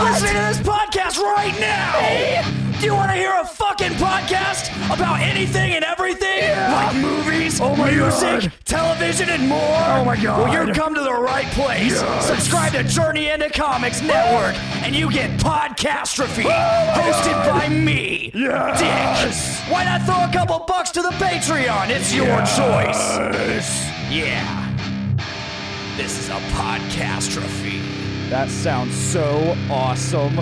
listening to this podcast right now. Do you want to hear a fucking podcast about anything and everything? Yeah. Like movies, music, television, and more? Oh my God. Well, you've come to the right place. Yes. Subscribe to Journey into Comics Network, and you get Podcastrophe, hosted by me, Yes. Dick. Why not throw a couple bucks to the Patreon? It's your choice. Yeah. This is a Podcastrophe. That sounds so awesome.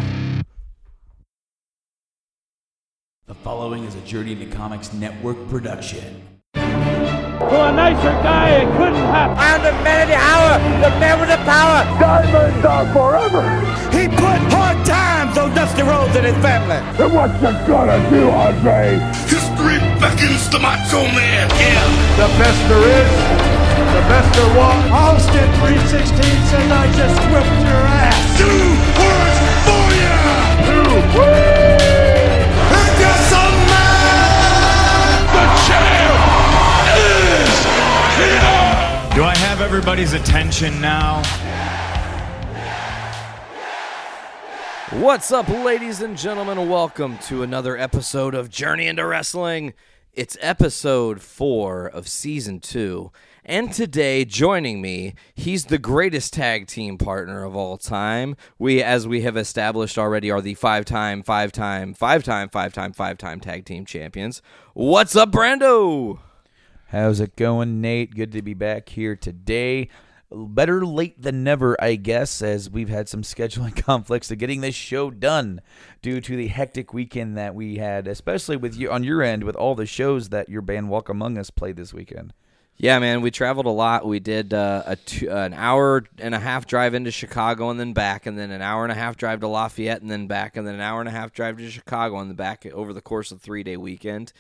The following is a Journey into Comics Network production. To a nicer guy, it couldn't happen. I am the man of the hour, the man with the power. Diamonds are forever. He put hard times on Dusty Rhodes and his family. And what you gonna do, Andre? History beckons the Macho Man. Yeah. The best there is, the best there was. Austin 316 says I just whipped your ass. 2 words for ya. The champ is here. Do I have everybody's attention now? What's up, ladies and gentlemen? Welcome to another episode of Journey into Wrestling. It's episode 4 of season 2. And today, joining me, he's the greatest tag team partner of all time. We, as we have established already, are the five-time tag team champions. What's up, Brando? How's it going, Nate? Good to be back here today. Better late than never, I guess, as we've had some scheduling conflicts to getting this show done due to the hectic weekend that we had, especially with you on your end with all the shows that your band Walk Among Us played this weekend. Yeah, man, we traveled a lot. We did an hour and a half drive into Chicago and then back, and then an hour and a half drive to Lafayette and then back, and then an hour and a half drive to Chicago and then back over the course of a 3-day weekend.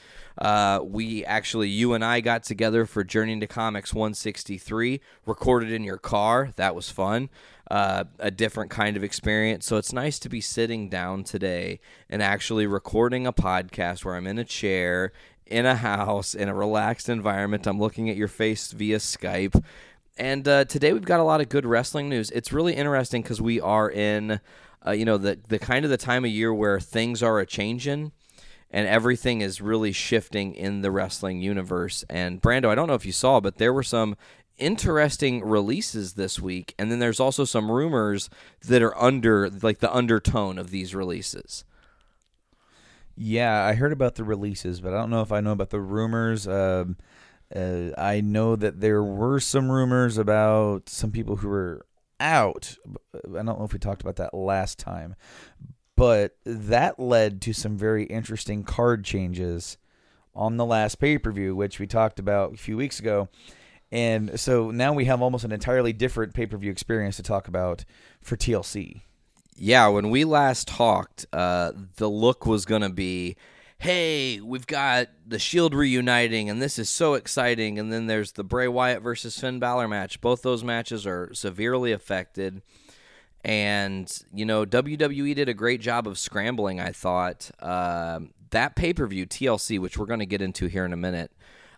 You and I got together for Journey into Comics 163, recorded in your car. That was fun. A different kind of experience. So it's nice to be sitting down today and actually recording a podcast where I'm in a chair in a house, in a relaxed environment. I'm looking at your face via Skype. And today we've got a lot of good wrestling news. It's really interesting because we are in, the kind of the time of year where things are a-changing and everything is really shifting in the wrestling universe. And Brando, I don't know if you saw, but there were some interesting releases this week. And then there's also some rumors that are under, like the undertone of these releases. Yeah, I heard about the releases, but I don't know if I know about the rumors. I know that there were some rumors about some people who were out. I don't know if we talked about that last time, but that led to some very interesting card changes on the last pay-per-view, which we talked about a few weeks ago. And so now we have almost an entirely different pay-per-view experience to talk about for TLC. Yeah, when we last talked, the look was going to be, hey, we've got the Shield reuniting, and this is so exciting. And then there's the Bray Wyatt versus Finn Balor match. Both those matches are severely affected. And, WWE did a great job of scrambling, I thought. That pay-per-view, TLC, which we're going to get into here in a minute,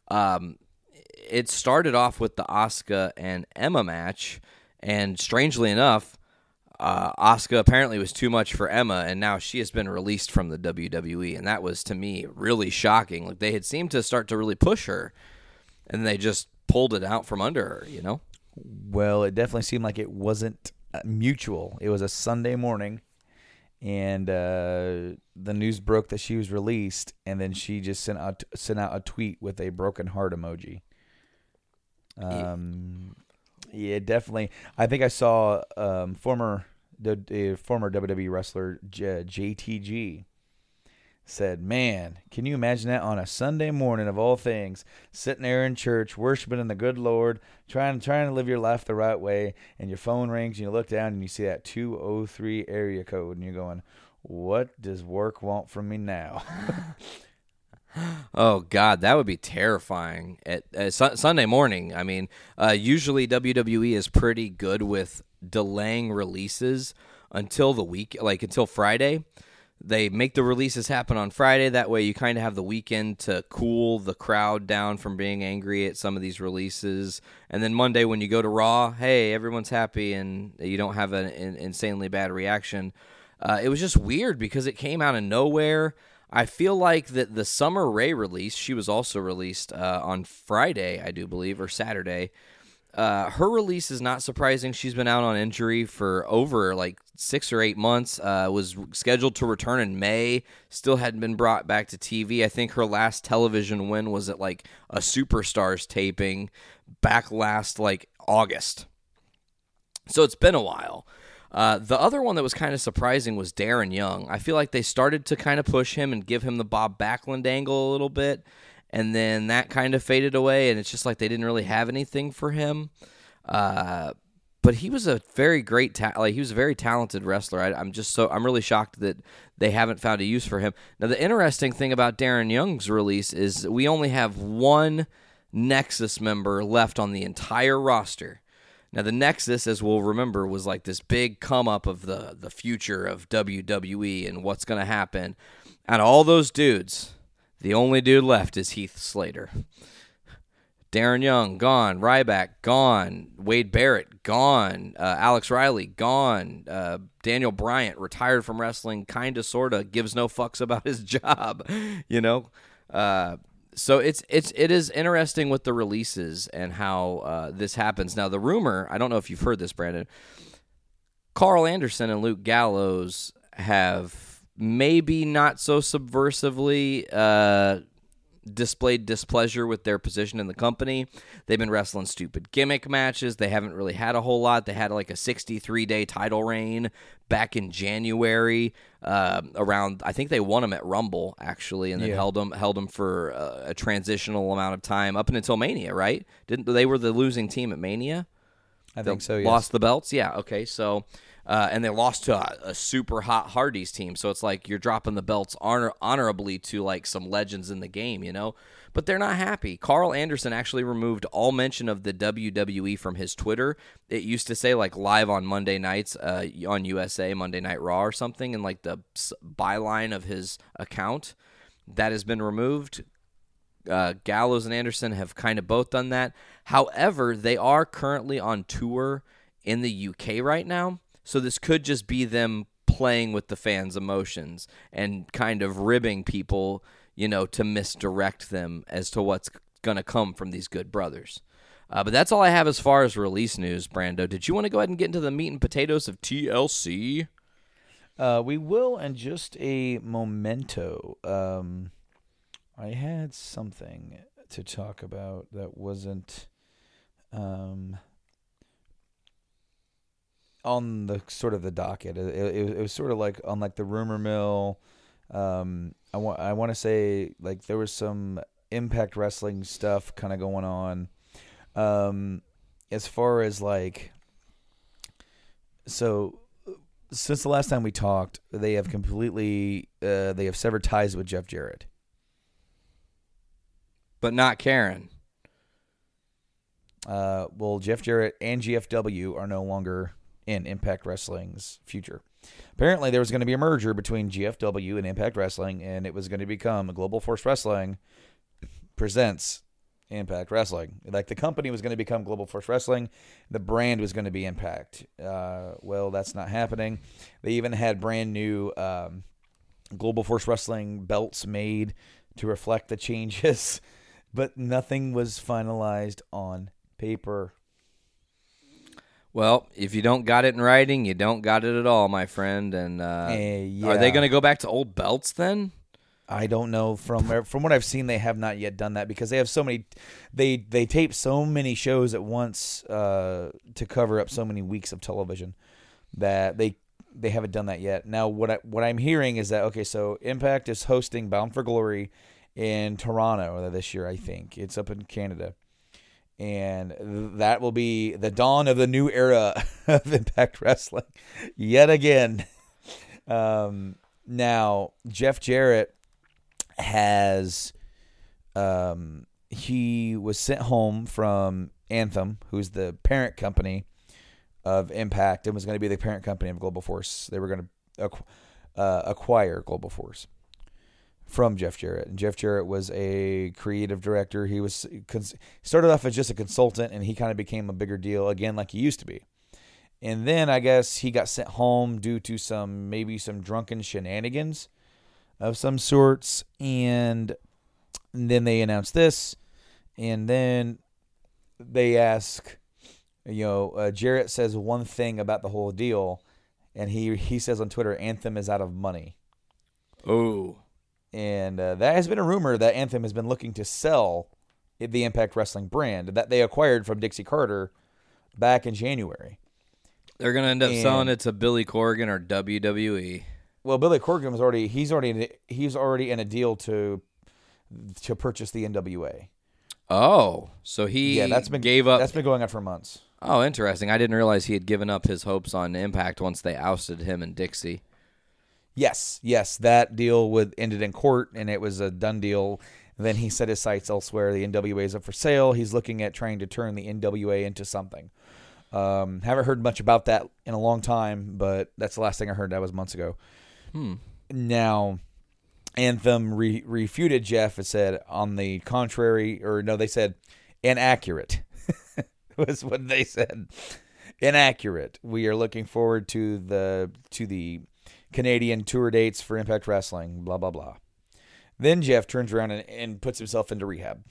it started off with the Asuka and Emma match. And strangely enough, Asuka apparently was too much for Emma, and now she has been released from the WWE, and that was, to me, really shocking. Like, they had seemed to start to really push her, and they just pulled it out from under her, Well, it definitely seemed like it wasn't mutual. It was a Sunday morning, and the news broke that she was released, and then she just sent out a tweet with a broken heart emoji. Yeah, definitely. I think I saw former WWE wrestler JTG said, man, can you imagine that on a Sunday morning of all things, sitting there in church, worshiping in the good Lord, trying to live your life the right way, and your phone rings, and you look down, and you see that 203 area code, and you're going, what does work want from me now? Oh, God, that would be terrifying. Sunday morning, I mean, usually WWE is pretty good with delaying releases until the week, until Friday. They make the releases happen on Friday. That way you kind of have the weekend to cool the crowd down from being angry at some of these releases. And then Monday when you go to Raw, hey, everyone's happy and you don't have an insanely bad reaction. it was just weird because it came out of nowhere. I feel like that the Summer Rae release, she was also released on Friday, I do believe, or Saturday. Her release is not surprising. She's been out on injury for over like 6 or 8 months. Was scheduled to return in May. Still hadn't been brought back to TV. I think her last television win was at like a Superstars taping back last like August. So it's been a while. The other one that was kind of surprising was Darren Young. I feel like they started to kind of push him and give him the Bob Backlund angle a little bit, and then that kind of faded away, and it's just like they didn't really have anything for him. But he was a very great, he was a very talented wrestler. I'm really shocked that they haven't found a use for him. Now, the interesting thing about Darren Young's release is we only have one Nexus member left on the entire roster. Now, the Nexus, as we'll remember, was like this big come-up of the future of WWE and what's going to happen. Out of all those dudes, the only dude left is Heath Slater. Darren Young, gone. Ryback, gone. Wade Barrett, gone. Alex Riley, gone. Daniel Bryant, retired from wrestling, kind of, sort of, gives no fucks about his job, you know? So it is interesting with the releases and how this happens. Now, the rumor, I don't know if you've heard this, Brandon, Carl Anderson and Luke Gallows have maybe not so subversively displayed displeasure with their position in the company. They've been wrestling stupid gimmick matches. They haven't really had a whole lot. They had like a 63-day title reign back in January. Around, I think they won them at Rumble actually, and then held them for a transitional amount of time up until Mania. Right? They were the losing team at Mania? I think so. Yes. Lost the belts. Yeah. Okay. So. And they lost to a super hot Hardys team, so it's like you're dropping the belts honorably to like some legends in the game, you know? But they're not happy. Carl Anderson actually removed all mention of the WWE from his Twitter. It used to say like live on Monday nights on USA, Monday Night Raw or something, and like the byline of his account. That has been removed. Gallows and Anderson have kind of both done that. However, they are currently on tour in the UK right now. So this could just be them playing with the fans' emotions and kind of ribbing people, you know, to misdirect them as to what's going to come from these good brothers. But that's all I have as far as release news, Brando. Did you want to go ahead and get into the meat and potatoes of TLC? We will in just a momento. I had something to talk about that wasn't... on the sort of the docket. It was sort of like on like the rumor mill. I want to say like there was some Impact Wrestling stuff kind of going on. As far as like, so since the last time we talked, they have completely they have severed ties with Jeff Jarrett, but not Karen. Well, Jeff Jarrett and GFW are no longer in Impact Wrestling's future. Apparently, there was going to be a merger between GFW and Impact Wrestling, and it was going to become Global Force Wrestling presents Impact Wrestling. Like, the company was going to become Global Force Wrestling. The brand was going to be Impact. Well, that's not happening. They even had brand new Global Force Wrestling belts made to reflect the changes, but nothing was finalized on paper. Well, if you don't got it in writing, you don't got it at all, my friend. And yeah. Are they going to go back to old belts then? I don't know. From what I've seen, they have not yet done that because they have so many. They tape so many shows at once to cover up so many weeks of television that they haven't done that yet. Now, what I'm hearing is that so Impact is hosting Bound for Glory in Toronto this year. I think it's up in Canada. And that will be the dawn of the new era of Impact Wrestling yet again. Now, Jeff Jarrett has he was sent home from Anthem, who's the parent company of Impact, and was going to be the parent company of Global Force. They were going to acquire Global Force from Jeff Jarrett. And Jeff Jarrett was a creative director. He started off as just a consultant, and he kind of became a bigger deal again, like he used to be. And then I guess he got sent home due to maybe some drunken shenanigans of some sorts. And then they announced this. And then they ask, Jarrett says one thing about the whole deal. And he says on Twitter, Anthem is out of money. Oh. And that has been a rumor that Anthem has been looking to sell the Impact Wrestling brand that they acquired from Dixie Carter back in January. They're going to end up selling it to Billy Corgan or WWE. Well, Billy Corgan was already in a deal to purchase the NWA. Oh, so he gave up. That's been going on for months. Oh, interesting. I didn't realize he had given up his hopes on Impact once they ousted him and Dixie. Yes, that deal ended in court, and it was a done deal. Then he set his sights elsewhere. The NWA is up for sale. He's looking at trying to turn the NWA into something. Haven't heard much about that in a long time, but that's the last thing I heard. That was months ago. Now, Anthem refuted Jeff and said, on the contrary, they said inaccurate. Was what they said. Inaccurate. We are looking forward to the Canadian tour dates for Impact Wrestling. Blah blah blah. Then Jeff turns around and puts himself into rehab.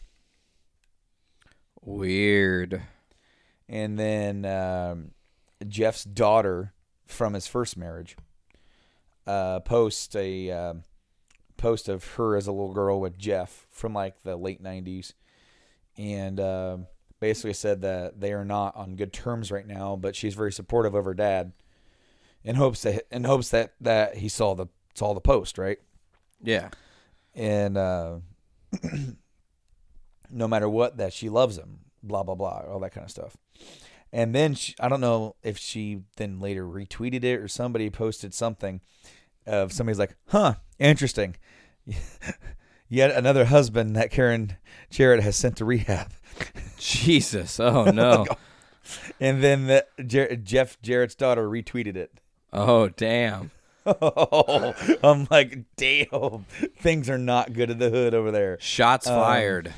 Weird. And then Jeff's daughter from his first marriage posts a post of her as a little girl with Jeff from like the late 90s. And basically said that they are not on good terms right now, but she's very supportive of her dad in hopes that he saw the post, right? Yeah. And no matter what, that she loves him, blah, blah, blah, all that kind of stuff. And then I don't know if she then later retweeted it or somebody posted something of somebody's like, interesting. Yet another husband that Karen Jarrett has sent to rehab. Jesus. Oh, no. And then Jeff Jarrett's daughter retweeted it. Oh, damn. Oh, I'm like, damn. Things are not good in the hood over there. Shots fired.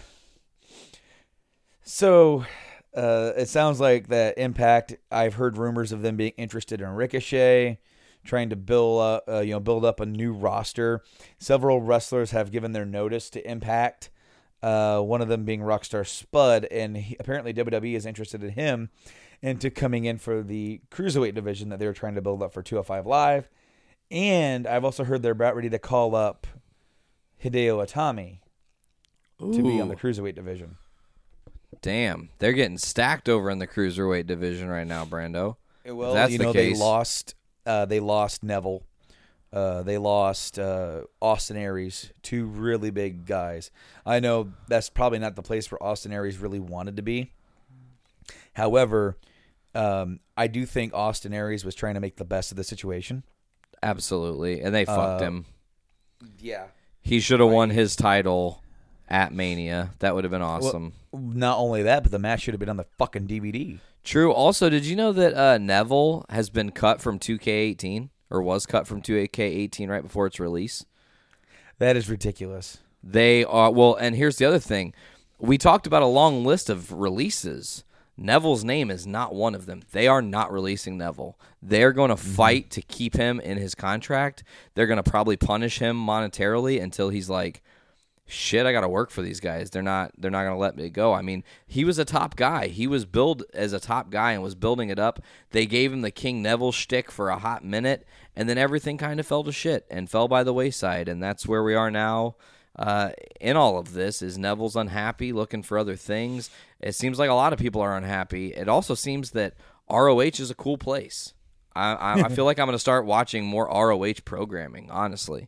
So it sounds like that Impact, I've heard rumors of them being interested in Ricochet, trying to build up a new roster. Several wrestlers have given their notice to Impact. One of them being Rockstar Spud, and apparently WWE is interested in him into coming in for the Cruiserweight division that they were trying to build up for 205 Live. And I've also heard they're about ready to call up Hideo Itami to be on the Cruiserweight division. Damn. They're getting stacked over in the Cruiserweight division right now, Brando. Well, if that's the case. They lost Neville. They lost Austin Aries, two really big guys. I know that's probably not the place where Austin Aries really wanted to be. However, I do think Austin Aries was trying to make the best of the situation. Absolutely. And they fucked him. Yeah. He should have won his title at Mania. That would have been awesome. Well, not only that, but the match should have been on the fucking DVD. True. Also, did you know that Neville has been cut from 2K18? Or was cut from 2K18 right before its release? That is ridiculous. They are, well, and here's the other thing. We talked about a long list of releases. Neville's name is not one of them. They are not releasing Neville. They're going to fight to keep him in his contract. They're going to probably punish him monetarily until he's like, shit, I got to work for these guys. They're not going to let me go. I mean, he was a top guy. He was billed as a top guy and was building it up. They gave him the King Neville shtick for a hot minute, and then everything kind of fell to shit and fell by the wayside, and that's where we are now. In all of this is Neville's unhappy, looking for other things. It seems like a lot of people are unhappy. It also seems that ROH is a cool place. I feel like I'm going to start watching more ROH programming, honestly.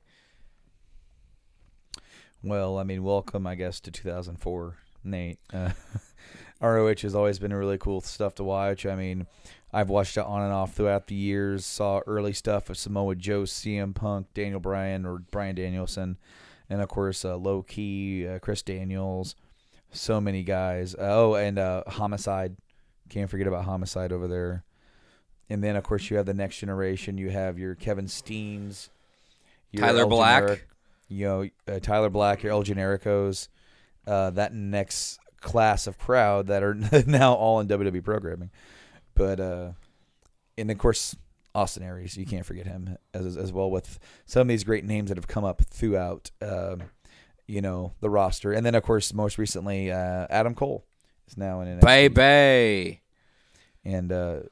Well, I mean, welcome, I guess, to 2004, Nate. ROH has always been really cool stuff to watch. I mean, I've watched it on and off throughout the years, saw early stuff of Samoa Joe, CM Punk, Daniel Bryan, or Bryan Danielson, and, of course, Low Key, Chris Daniels, so many guys. And Homicide. Can't forget about Homicide over there. And then, of course, you have the Next Generation. You have your Kevin Steens. Tyler Black. Tyler Black, your El Genericos, that next class of crowd that are now all in WWE programming. But and of course Austin Aries, you can't forget him as well, with some of these great names that have come up throughout the roster. And then of course most recently Adam Cole is now in NXT. Baby. And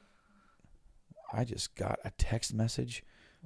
I just got a text message.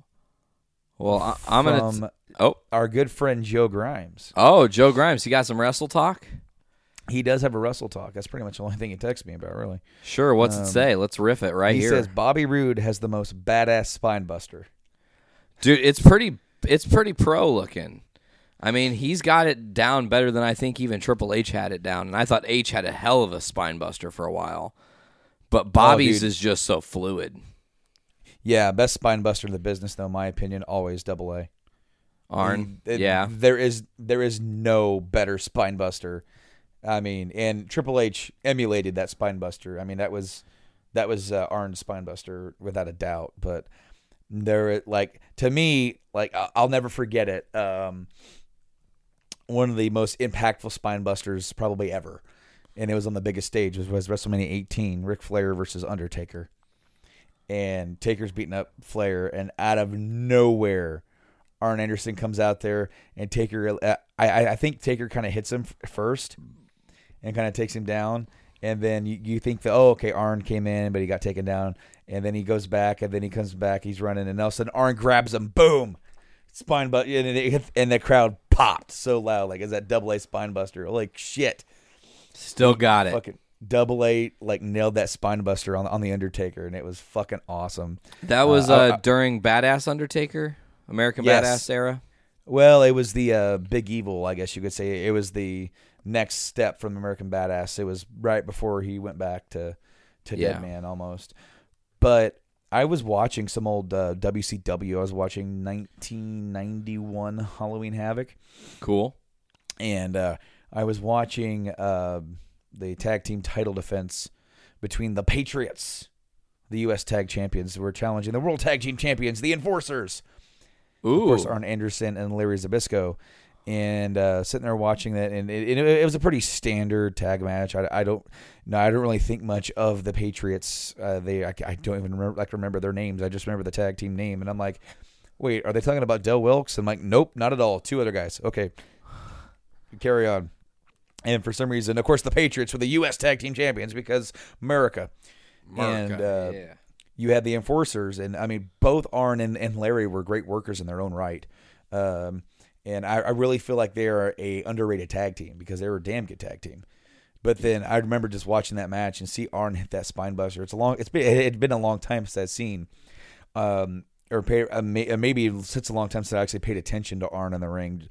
Well, I'm going to our good friend Joe Grimes. Oh, Joe Grimes, he got some wrestle talk? He does have a wrestle talk. That's pretty much the only thing he texts me about, really. Sure, what's it say? Let's riff it here. He says Bobby Roode has the most badass spine buster. Dude, it's pretty pro looking. I mean, he's got it down better than I think even Triple H had it down. And I thought H had a hell of a spine buster for a while. But Bobby's is just so fluid. Yeah, best spine buster in the business, though, in my opinion, always AA. Arn, There is no better spine buster. I mean, and Triple H emulated that spine buster. I mean, that was Arn's spine buster without a doubt. But to me, I'll never forget it. One of the most impactful spine busters probably ever, and it was on the biggest stage. It was WrestleMania 18, Ric Flair versus Undertaker, and Taker's beating up Flair, and out of nowhere, Arn Anderson comes out there, and Taker. I think Taker kind of hits him first, and kind of takes him down, and then you think that, okay, Arn came in, but he got taken down, and then he goes back, and then he comes back, he's running, and all of a sudden Arn grabs him, boom, spine buster, and the crowd popped so loud, is that AA spine buster? Like shit, still got it. Fucking AA nailed that spine buster on the Undertaker, and it was fucking awesome. That was during Badass Undertaker, American Badass era. Well, it was the Big Evil, I guess you could say. It was the next step from American Badass. It was right before he went back to Dead Man almost. But I was watching some old WCW. I was watching 1991 Halloween Havoc. Cool. And I was watching the tag team title defense between the Patriots, the U.S. Tag Champions, who were challenging the World Tag Team Champions, the Enforcers. Ooh. Of course, Arn Anderson and Larry Zbyszko. And sitting there watching that, and it was a pretty standard tag match. I don't really think much of the Patriots. I don't even remember their names. I just remember the tag team name, and I'm like, wait, are they talking about Del Wilkes? I'm like, nope, not at all. Two other guys. Okay, carry on. And for some reason, of course, the Patriots were the U.S. Tag Team Champions because America. And you had the Enforcers, and I mean, both Arn and Larry were great workers in their own right. And I really feel like they are a underrated tag team because they were a damn good tag team. But then I remember just watching that match and see Arn hit that spine buster. It's been a long time since I've seen, maybe it's a long time since I actually paid attention to Arn in the ring,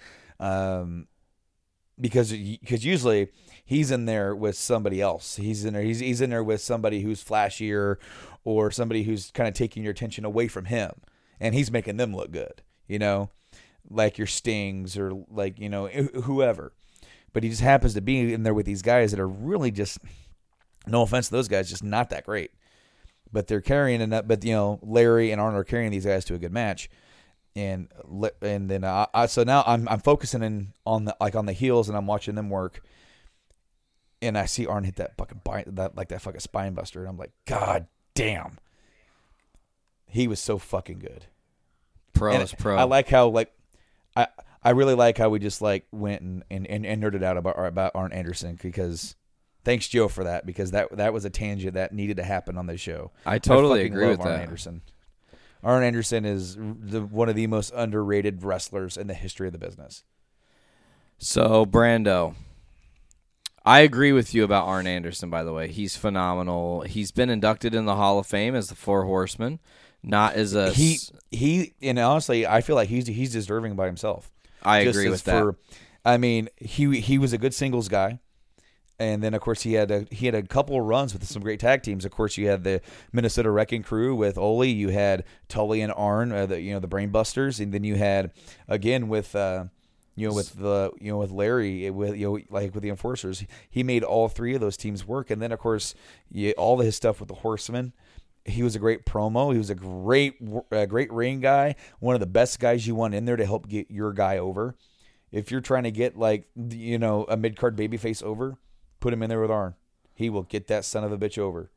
because usually he's in there with somebody else. He's in there with somebody who's flashier or somebody who's kind of taking your attention away from him, and he's making them look good, like your Stings or whoever. But he just happens to be in there with these guys that are really just, no offense to those guys, just not that great. But they're carrying enough. But Larry and Arn are carrying these guys to a good match, and then so now I'm focusing in on the heels, and I'm watching them work, and I see Arn hit that fucking that fucking spine buster, and I'm like, God damn, he was so fucking good. Pro. I like how I really like how we just went and nerded out about Arn Anderson, because thanks Joe for that, because that was a tangent that needed to happen on this show. I totally agree with Arn that. Anderson. Arn Anderson is one of the most underrated wrestlers in the history of the business. So Brando, I agree with you about Arn Anderson. By the way, he's phenomenal. He's been inducted in the Hall of Fame as the Four Horsemen, not as a and honestly, I feel like he's deserving by himself. I agree with that. I mean, he was a good singles guy, and then of course he had a couple of runs with some great tag teams. Of course, you had the Minnesota Wrecking Crew with Ole. You had Tully and Arn, the Brainbusters, and then you had again with with Larry with the Enforcers. He made all three of those teams work, and then of course all of his stuff with the Horsemen. He was a great promo. He was a great ring guy. One of the best guys you want in there to help get your guy over. If you're trying to get a mid-card babyface over, put him in there with Arn. He will get that son of a bitch over.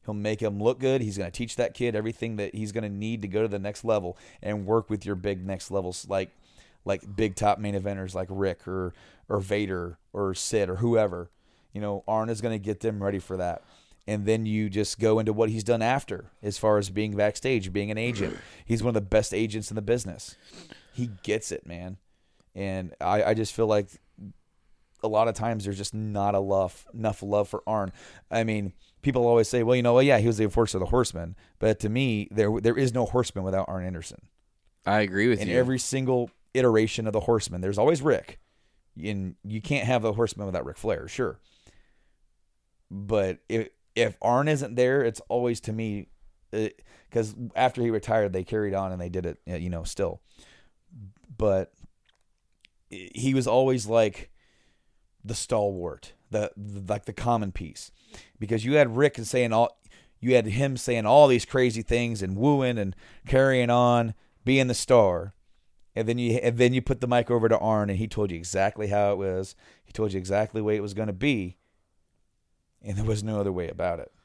He'll make him look good. He's going to teach that kid everything that he's going to need to go to the next level and work with your big next levels, like big top main eventers like Rick or Vader or Sid or whoever. Arn is going to get them ready for that. And then you just go into what he's done after as far as being backstage, being an agent. He's one of the best agents in the business. He gets it, man. And I just feel like a lot of times there's just not enough love for Arn. I mean, people always say, well, yeah, he was the enforcer of the Horsemen. But to me, there is no Horseman without Arn Anderson. I agree with you. In every single iteration of the Horsemen, there's always Rick. And you can't have the Horseman without Ric Flair, sure. But if Arn isn't there, it's always, to me, because after he retired, they carried on and they did it, still. But he was always like the stalwart, like the common piece, because you had Rick you had him saying all these crazy things and wooing and carrying on, being the star, and then you put the mic over to Arn and he told you exactly how it was. He told you exactly the way it was going to be. And there was no other way about it.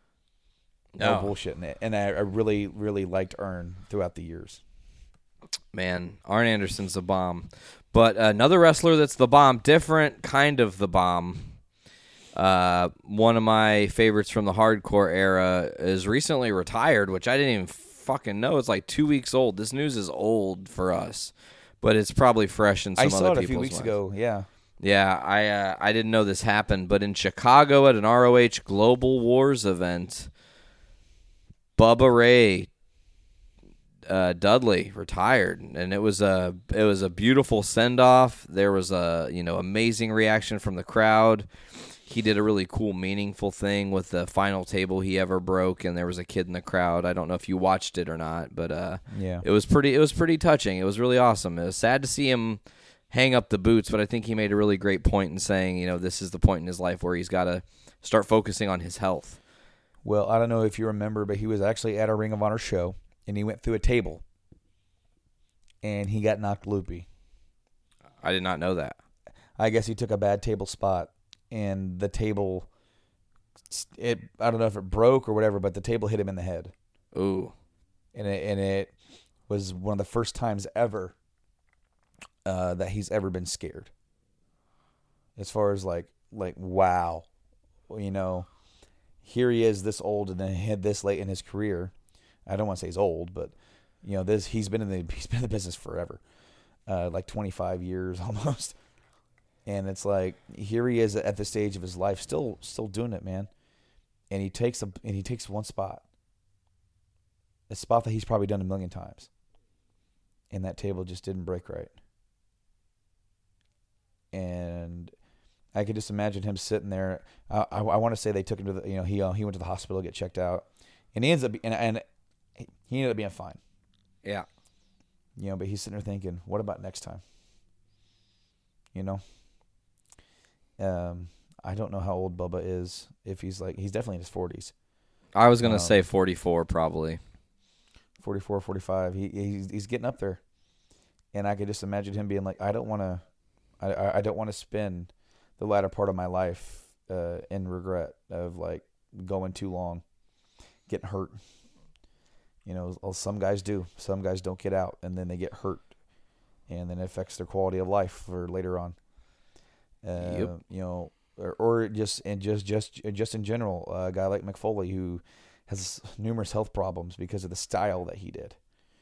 No bullshit in it. And I really, really liked Arn throughout the years. Man, Arn Anderson's the bomb. But another wrestler that's the bomb, different kind of the bomb. One of my favorites from the hardcore era is recently retired, which I didn't even fucking know. It's like 2 weeks old. This news is old for us, but it's probably fresh in some other people's minds. I saw it a few weeks ago, yeah. Yeah, I didn't know this happened, but in Chicago at an ROH Global Wars event, Bubba Ray Dudley retired, and it was a beautiful send off. There was a amazing reaction from the crowd. He did a really cool, meaningful thing with the final table he ever broke, and there was a kid in the crowd. I don't know if you watched it or not, but yeah, it was pretty touching. It was really awesome. It was sad to see him hang up the boots, but I think he made a really great point in saying, this is the point in his life where he's got to start focusing on his health. Well, I don't know if you remember, but he was actually at a Ring of Honor show, and he went through a table, and he got knocked loopy. I did not know that. I guess he took a bad table spot, and the table, I don't know if it broke or whatever, but the table hit him in the head. Ooh. And it was one of the first times ever that he's ever been scared. As far as like wow, here he is this old and then had this late in his career. I don't want to say he's old, but he's been in the business forever, like 25 years almost. And it's like here he is at the stage of his life, still doing it, man. And he takes one spot, a spot that he's probably done a million times, and that table just didn't break right. And I could just imagine him sitting there. I want to say they took him to the, he went to the hospital to get checked out, and he ends up and he ended up being fine. Yeah. But he's sitting there thinking, what about next time? I don't know how old Bubba is. If he's definitely in his 40s. I was gonna say 44 probably. 44, 45. He's getting up there, and I could just imagine him being like, I don't want to spend the latter part of my life in regret of like going too long, getting hurt. Some guys do. Some guys don't get out, and then they get hurt, and then it affects their quality of life for later on. Yep. Or just in general, a guy like Mick Foley who has numerous health problems because of the style that he did.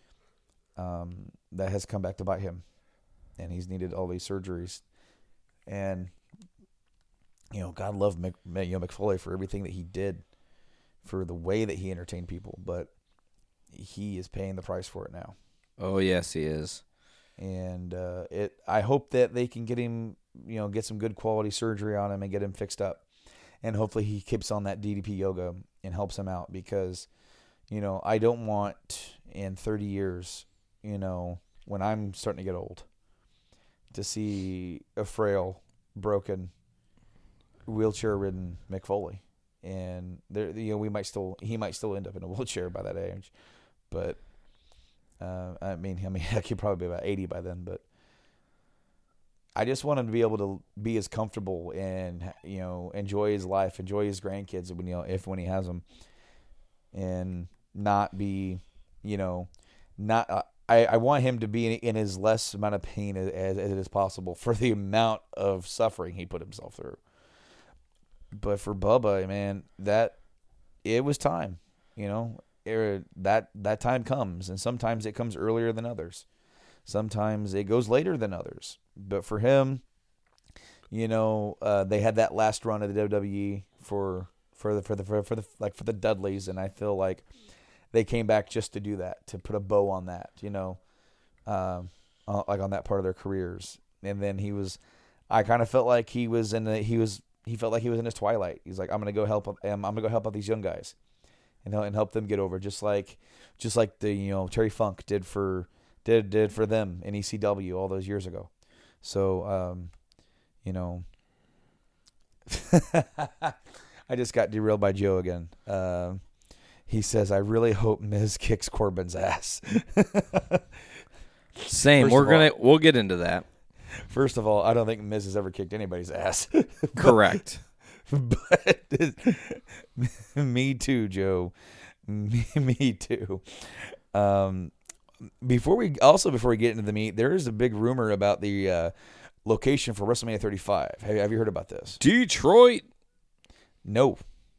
That has come back to bite him, and he's needed all these surgeries. And God love Mick Foley for everything that he did, for the way that he entertained people, but he is paying the price for it now. Oh yes, he is. And I hope that they can get him, get some good quality surgery on him and get him fixed up, and hopefully he keeps on that DDP yoga and helps him out, because I don't want in 30 years, when I'm starting to get old, to see a frail, broken, wheelchair-ridden Mick Foley. And there, he might still end up in a wheelchair by that age, but I mean, I could probably be about 80 by then. But I just want him to be able to be as comfortable and enjoy his life, enjoy his grandkids when he has them, and not be, not. I want him to be in as less amount of pain as it is possible for the amount of suffering he put himself through. But for Bubba, man, it was time. That time comes, and sometimes it comes earlier than others. Sometimes it goes later than others. But for him, they had that last run of the WWE for the Dudleys, and I feel like they came back just to do that, to put a bow on that, like on that part of their careers. And then I kind of felt like he felt like he was in his twilight. He's like, I'm gonna go help out these young guys, and help them get over, just like the Terry Funk did for them in ECW all those years ago. So I just got derailed by Joe again. He says, I really hope Miz kicks Corbin's ass. Same. We'll get into that. First of all, I don't think Miz has ever kicked anybody's ass. Correct. But me too, Joe. Me too. Before we get into the meat, there is a big rumor about the location for WrestleMania 35. Have you heard about this? Detroit. No.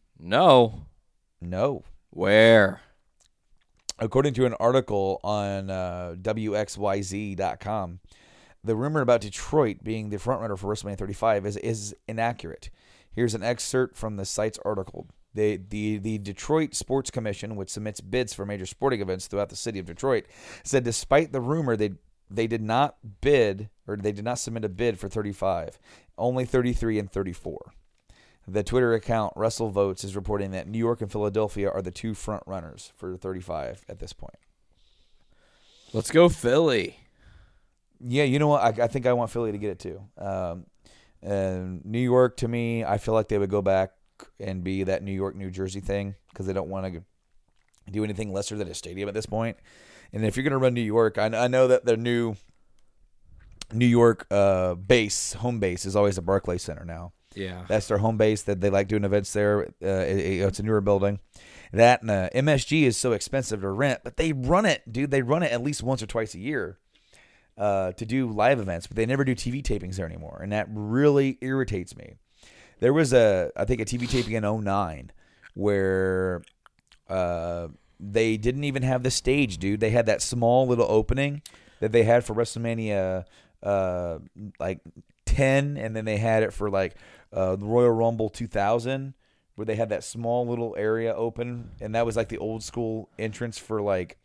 Where? According to an article on WXYZ.com, the rumor about Detroit being the frontrunner for WrestleMania 35 is inaccurate. Here's an excerpt from the site's article. The Detroit Sports Commission, which submits bids for major sporting events throughout the city of Detroit, said despite the rumor, they did not submit a bid for 35, only 33 and 34. The Twitter account WrestleVotes is reporting that New York and Philadelphia are the two front runners for 35 at this point. Let's go Philly. Yeah, you know what? I think I want Philly to get it too. And New York, to me, I feel like they would go back and be that New York, New Jersey thing because they don't want to do anything lesser than a stadium at this point. And if you're going to run New York, I know that their new New York home base is always the Barclays Center now. Yeah, that's their home base. That they like doing events there. It's a newer building. That and MSG is so expensive to rent, but they run it, dude. They run it at least once or twice a year to do live events, but they never do TV tapings there anymore, and that really irritates me. There was I think a TV taping in 2009 where they didn't even have the stage, dude. They had that small little opening that they had for WrestleMania like 10, and then they had it for like the Royal Rumble 2000, where they had that small little area open, and that was like the old school entrance for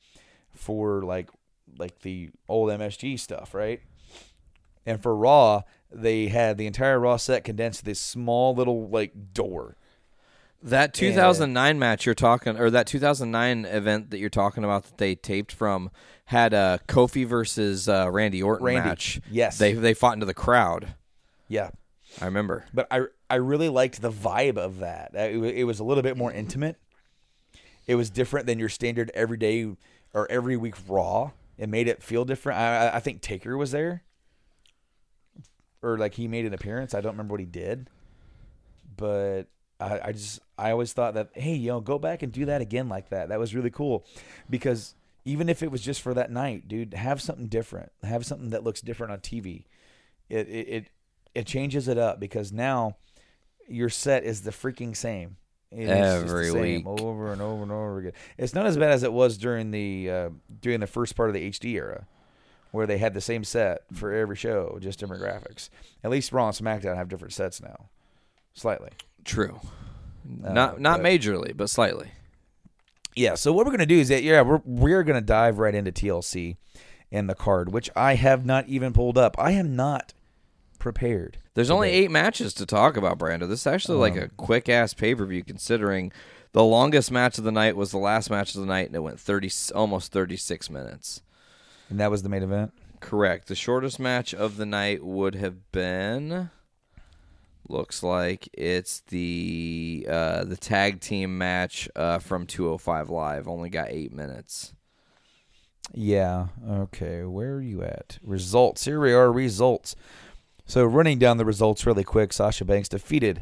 the old MSG stuff, right? And for Raw, they had the entire Raw set condensed to this small little like door. That 2009 match you're talking, or that 2009 event that you're talking about that they taped from, had a Kofi versus Randy Orton match. Yes, they fought into the crowd. Yeah, I remember. But I really liked the vibe of that. It was a little bit more intimate. It was different than your standard everyday or every week Raw. It made it feel different. I think Taker was there, or like he made an appearance. I don't remember what he did, but I always thought that, hey, go back and do that again like that. That was really cool, because even if it was just for that night, dude, have something different. Have something that looks different on TV. It changes it up, because now your set is the freaking same. Every week, over and over and over again. It's not as bad as it was during the first part of the HD era, where they had the same set for every show, just different graphics. At least Raw and SmackDown have different sets now, slightly. True, not majorly, but slightly. Yeah. So what we're gonna do is that we're gonna dive right into TLC and the card, which I have not even pulled up. I am not prepared. There's only 8 matches to talk about, Brando. This is actually like a quick-ass pay-per-view, considering the longest match of the night was the last match of the night, and it went almost 36 minutes. And that was the main event? Correct. The shortest match of the night would have been, looks like it's the tag team match from 205 Live. Only got 8 minutes. Yeah. Okay. Where are you at? Results. Here we are. Results. So running down the results really quick, Sasha Banks defeated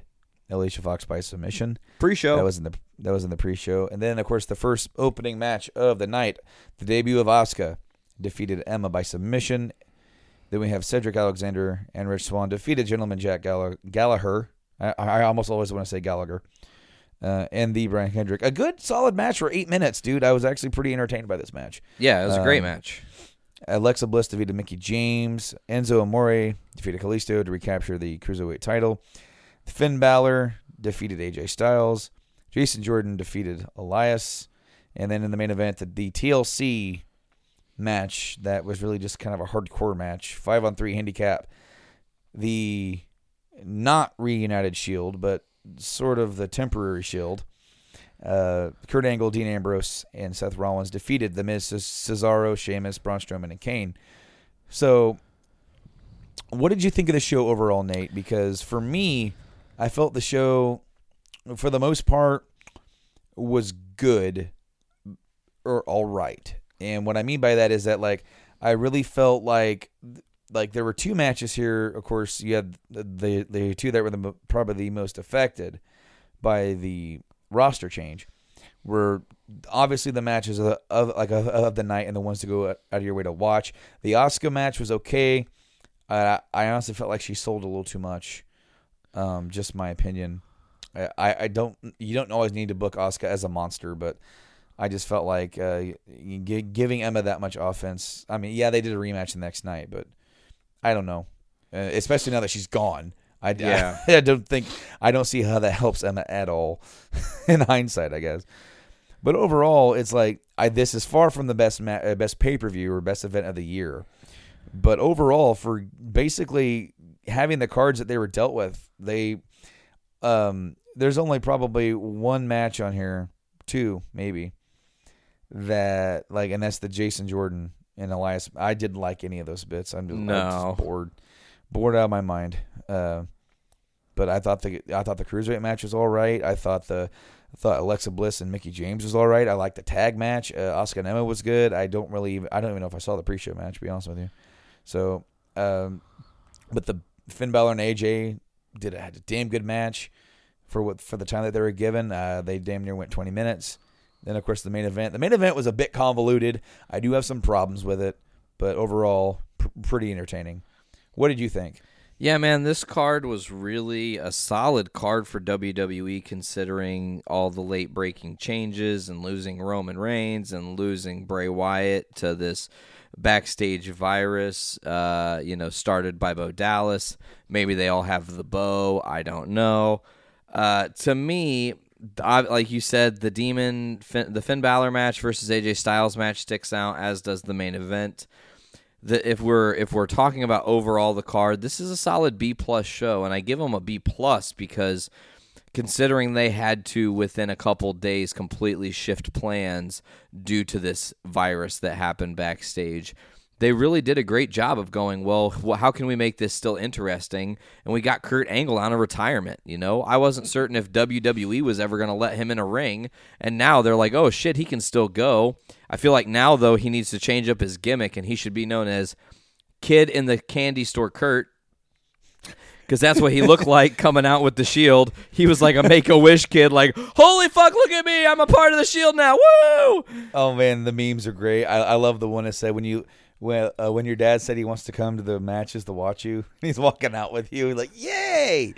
Alicia Fox by submission. Pre-show. That was in the pre-show. And then, of course, the first opening match of the night, the debut of Asuka, defeated Emma by submission. Then we have Cedric Alexander and Rich Swann defeated Gentleman Jack Gallagher. I almost always want to say Gallagher. And the Brian Kendrick. A good, solid match for 8 minutes, dude. I was actually pretty entertained by this match. Yeah, it was a great match. Alexa Bliss defeated Mickie James. Enzo Amore defeated Kalisto to recapture the Cruiserweight title. Finn Balor defeated AJ Styles. Jason Jordan defeated Elias. And then in the main event, the TLC match that was really just kind of a hardcore match. 5-on-3 handicap. The not reunited Shield, but sort of the temporary Shield. Kurt Angle, Dean Ambrose, and Seth Rollins defeated The Miz, Cesaro, Sheamus, Braun Strowman, and Kane. So, what did you think of the show overall, Nate? Because for me, I felt the show, for the most part, was good or all right. And what I mean by that is that, like, I really felt like there were 2 matches here. Of course, you had the 2 that were probably the most affected by the roster change. Were obviously the matches of the night and the ones to go out of your way to watch. The Asuka match was okay. I honestly felt like she sold a little too much. Just my opinion. You don't always need to book Asuka as a monster, but I just felt like giving Emma that much offense. I mean, yeah, they did a rematch the next night, but I don't know. Especially now that she's gone. I don't see how that helps Emma at all in hindsight, I guess. But overall, it's like this is far from the best pay-per-view or best event of the year. But overall, for basically having the cards that they were dealt with, there's only probably 1 match on here, 2 maybe, that and that's the Jason Jordan and Elias. I didn't like any of those bits. I'm just bored out of my mind. But I thought the Cruiserweight match was all right. I thought Alexa Bliss and Mickie James was all right. I liked the tag match. Asuka and Emma was good. I don't even know if I saw the pre-show match, to be honest with you. So, but the Finn Balor and AJ had a damn good match for the time that they were given. They damn near went 20 minutes. Then, of course, the main event. The main event was a bit convoluted. I do have some problems with it, but overall, pretty entertaining. What did you think? Yeah, man, this card was really a solid card for WWE, considering all the late-breaking changes and losing Roman Reigns and losing Bray Wyatt to this backstage virus, started by Bo Dallas. Maybe they all have the bow. I don't know. To me, like you said, the Finn Balor match versus AJ Styles match sticks out, as does the main event. If we're talking about overall the card, this is a solid B+ show, and I give them a B+ because considering they had to within a couple days completely shift plans due to this virus that happened backstage, they really did a great job of going, well, how can we make this still interesting? And we got Kurt Angle out of retirement. I wasn't certain if WWE was ever going to let him in a ring, and now they're like, oh shit, he can still go. I feel like now, though, he needs to change up his gimmick, and he should be known as Kid in the Candy Store Kurt, because that's what he looked like coming out with the Shield. He was like a Make-A-Wish kid, like, holy fuck, look at me, I'm a part of the Shield now, woo! Oh, man, the memes are great. I love the one that said when your dad said he wants to come to the matches to watch you, he's walking out with you, like, yay!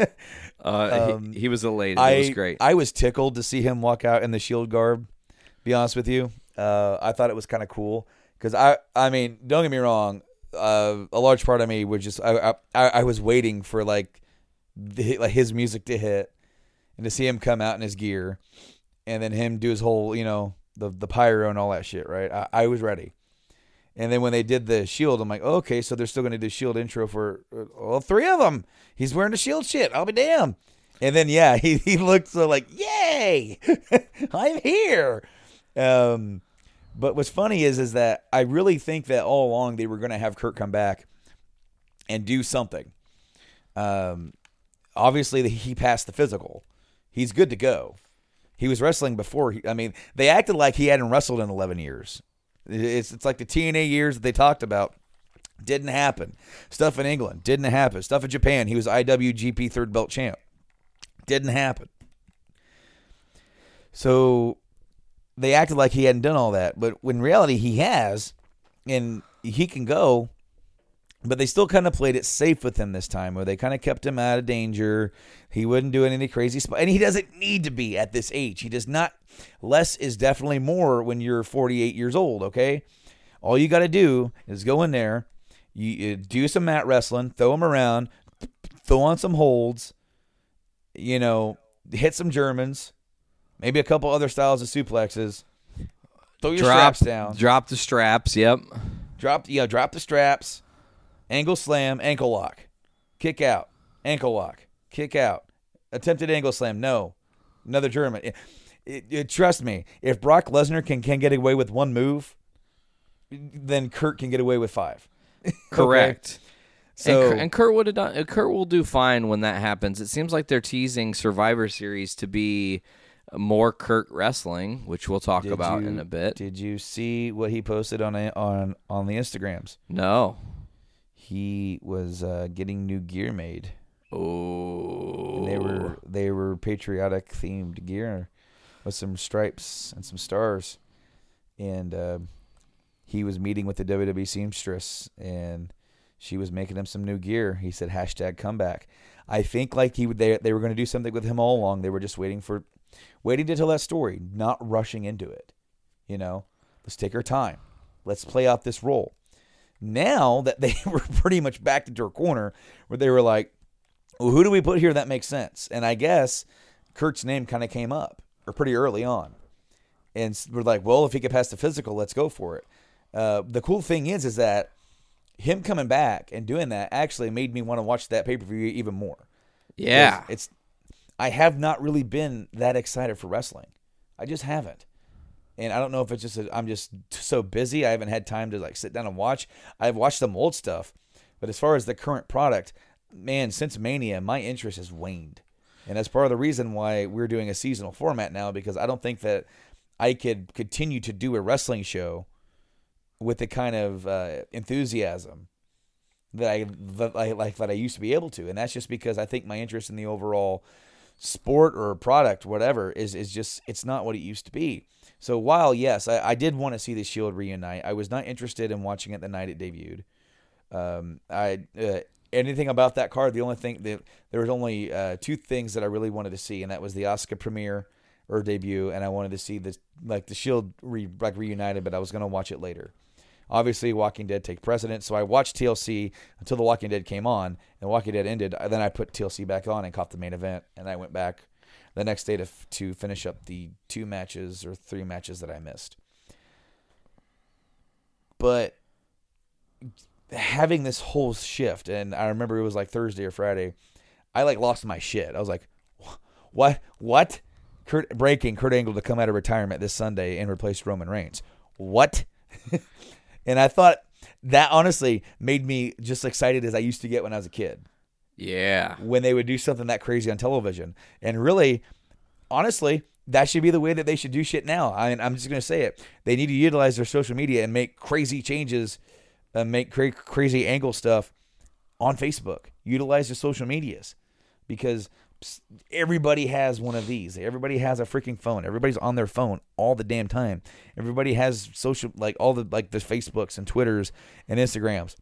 He was elated. It was great. I was tickled to see him walk out in the Shield garb, be honest with you. I thought it was kind of cool because I mean, don't get me wrong. A large part of me was just I was waiting for his music to hit and to see him come out in his gear, and then him do his whole the pyro and all that shit. Right, I was ready. And then when they did the Shield, I'm like, okay, so they're still going to do Shield intro for all 3 of them. He's wearing the Shield shit. I'll be damned. And then yeah, he looked so like, yay, I'm here. But what's funny is that I really think that all along they were going to have Kurt come back and do something. Obviously, he passed the physical. He's good to go. He was wrestling before. They acted like he hadn't wrestled in 11 years. It's like the TNA years that they talked about. Didn't happen. Stuff in England didn't happen. Stuff in Japan. He was IWGP third belt champ. Didn't happen. So they acted like he hadn't done all that, but in reality he has, and he can go. But they still kind of played it safe with him this time, where they kind of kept him out of danger. He wouldn't do any crazy stuff, and he doesn't need to be at this age. He does not. Less is definitely more when you're 48 years old, okay? All you got to do is go in there, you do some mat wrestling, throw him around, throw on some holds, hit some Germans, maybe a couple other styles of suplexes, throw your straps down. Drop the straps, yep. Drop the straps, angle slam, ankle lock, kick out, ankle lock, kick out, attempted angle slam, no, another German. Trust me, if Brock Lesnar can get away with one move, then Kurt can get away with 5. Correct. Okay? So and Kurt would have done. Kurt will do fine when that happens. It seems like they're teasing Survivor Series to be more Kurt wrestling, which we'll talk about in a bit. Did you see what he posted on the Instagrams? No. He was getting new gear made. Oh. And they were patriotic themed gear with some stripes and some stars. And he was meeting with the WWE seamstress, and she was making him some new gear. He said #comeback. I think like they were going to do something with him all along. They were just waiting to tell that story, not rushing into it. Let's take our time. Let's play out this role. Now that they were pretty much backed into a corner where they were like, well, who do we put here that makes sense? And I guess Kurt's name kind of came up or pretty early on. And we're like, well, if he could pass the physical, let's go for it. The cool thing is that him coming back and doing that actually made me want to watch that pay-per-view even more. Yeah. I have not really been that excited for wrestling. I just haven't. And I don't know if it's just I'm just so busy. I haven't had time to sit down and watch. I've watched some old stuff. But as far as the current product, man, since Mania, my interest has waned. And that's part of the reason why we're doing a seasonal format now, because I don't think that I could continue to do a wrestling show with the kind of enthusiasm that I used to be able to. And that's just because I think my interest in the overall sport or product, whatever, is just, it's not what it used to be. So while, yes, I did want to see the Shield reunite, I was not interested in watching it the night it debuted. Anything about that card, the only thing that there was only 2 things that I really wanted to see, and that was the Asuka premiere or debut, and I wanted to see this, the Shield reunited, but I was going to watch it later. Obviously, Walking Dead take precedence, so I watched TLC until The Walking Dead came on, and Walking Dead ended. Then I put TLC back on and caught the main event, and I went back the next day to finish up the 2 matches or 3 matches that I missed. But having this whole shift, and I remember it was Thursday or Friday, I lost my shit. I was like, what? Kurt Angle to come out of retirement this Sunday and replace Roman Reigns. What? And I thought that honestly made me just excited as I used to get when I was a kid. Yeah. When they would do something that crazy on television. And really, honestly, that should be the way that they should do shit now. I'm just going to say it. They need to utilize their social media and make crazy changes, make crazy angle stuff on Facebook. Utilize their social medias, because everybody has one of these. Everybody has a freaking phone. Everybody's on their phone all the damn time. Everybody has social, all the the Facebooks and Twitters and Instagrams.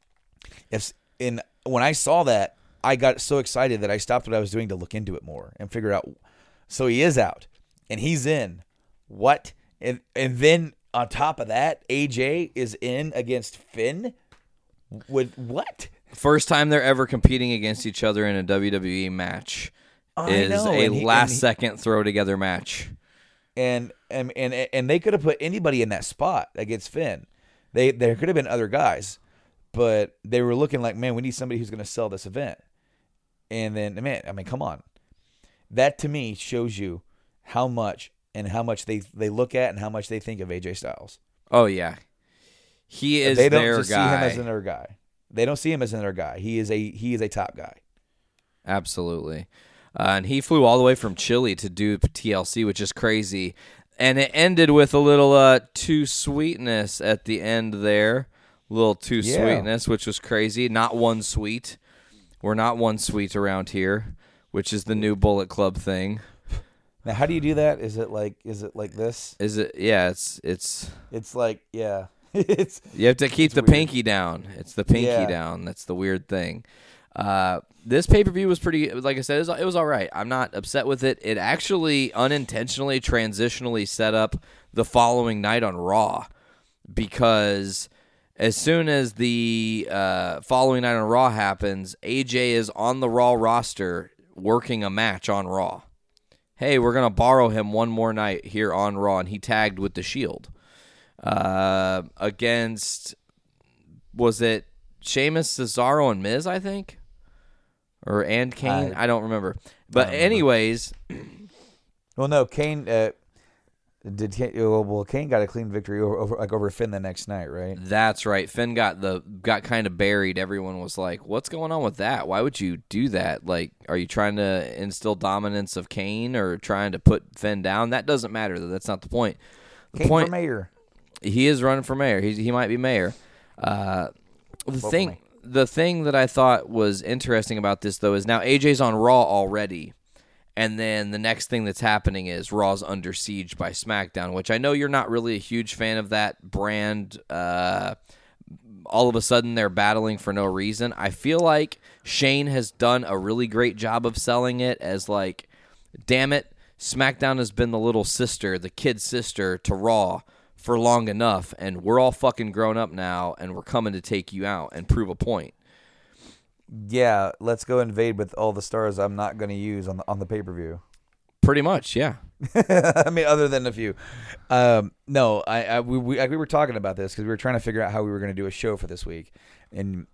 When I saw that, I got so excited that I stopped what I was doing to look into it more and figure out. So he is out and he's in. What? And then on top of that, AJ is in against Finn. With what? First time they're ever competing against each other in a WWE match last-second throw-together match. And they could have put anybody in that spot against Finn. There could have been other guys, but they were looking like, man, we need somebody who's going to sell this event. And then, man, I mean, come on. That, to me, shows you how much they look at and how much they think of AJ Styles. Oh, yeah. He is their guy. They don't see him as another guy. They don't see him as another guy. He is a top guy. Absolutely. And he flew all the way from Chile to do TLC, which is crazy. And it ended with a little too sweetness at the end there. A little too sweetness, which was crazy. Not one sweet. We're not one sweet around here. which is the new Bullet Club thing. Now, how do you do that? Is it like this? Is it? Yeah, it's like, yeah. It's you have to keep the weird. pinky down. It's the pinky down. That's the weird thing. This pay-per-view was pretty, like I said, it was all right. I'm not upset with it. It actually unintentionally transitionally set up the following night on Raw, because as soon as the following night on Raw happens, AJ is on the Raw roster working a match on Raw. Hey, we're going to borrow him one more night here on Raw, and he tagged with the Shield against, was it Sheamus, Cesaro, and Miz, I think? And Kane? I don't remember. But anyways. Well, no, Kane Kane got a clean victory over Finn the next night, right? That's right. Finn got kind of buried. Everyone was like, what's going on with that? Why would you do that? Like, are you trying to instill dominance of Kane or trying to put Finn down? That doesn't matter. That's not the point. Kane for mayor. He is running for mayor. He might be mayor. The thing that I thought was interesting about this, though, is now AJ's on Raw already, and then the next thing that's happening is Raw's under siege by SmackDown, which I know you're not really a huge fan of that brand. All of a sudden, they're battling for no reason. I feel like Shane has done a really great job of selling it as like, damn it, SmackDown has been the little sister, the kid sister to Raw for long enough, and we're all fucking grown up now, and we're coming to take you out and prove a point. Yeah, let's go invade with all the stars I'm not going to use on the pay-per-view. Pretty much, yeah. I mean, other than a few. No, we were talking about this because we were trying to figure out how we were going to do a show for this week, and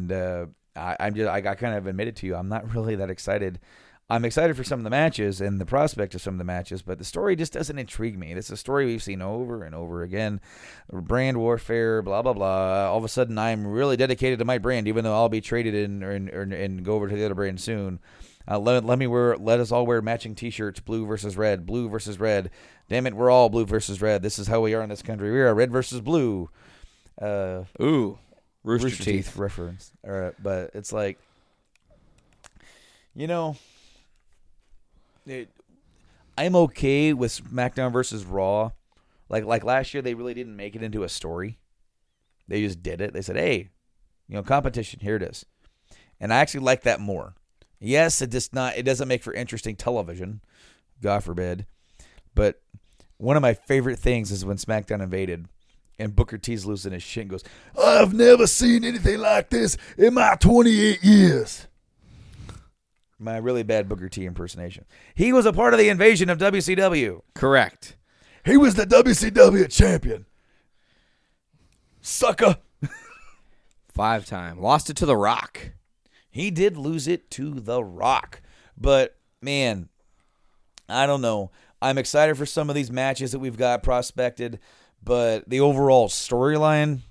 I kind of admitted to you I'm not really that excited. I'm excited for some of the matches and the prospect of some of the matches, but the story just doesn't intrigue me. It's a story we've seen over and over again. Brand warfare, blah, blah, blah. All of a sudden, I'm really dedicated to my brand, even though I'll be traded and go over to the other brand soon. Let us all wear matching T-shirts, blue versus red. Damn it, we're all blue versus red. This is how we are in this country. We are red versus blue. Ooh, Rooster Teeth reference. All right, but it's like, you know, I'm okay with SmackDown versus Raw. Like last year, they really didn't make it into a story. They just did it. They said, hey, competition, here it is. And I actually like that more. Yes, it doesn't make for interesting television, God forbid. But one of my favorite things is when SmackDown invaded and Booker T's losing his shit and goes, I've never seen anything like this in my 28 years. My really bad Booker T impersonation. He was a part of the invasion of WCW. Correct. He was the WCW champion. Sucker. 5-time. Lost it to The Rock. He did lose it to The Rock. But, man, I don't know. I'm excited for some of these matches that we've got prospected. But the overall storyline,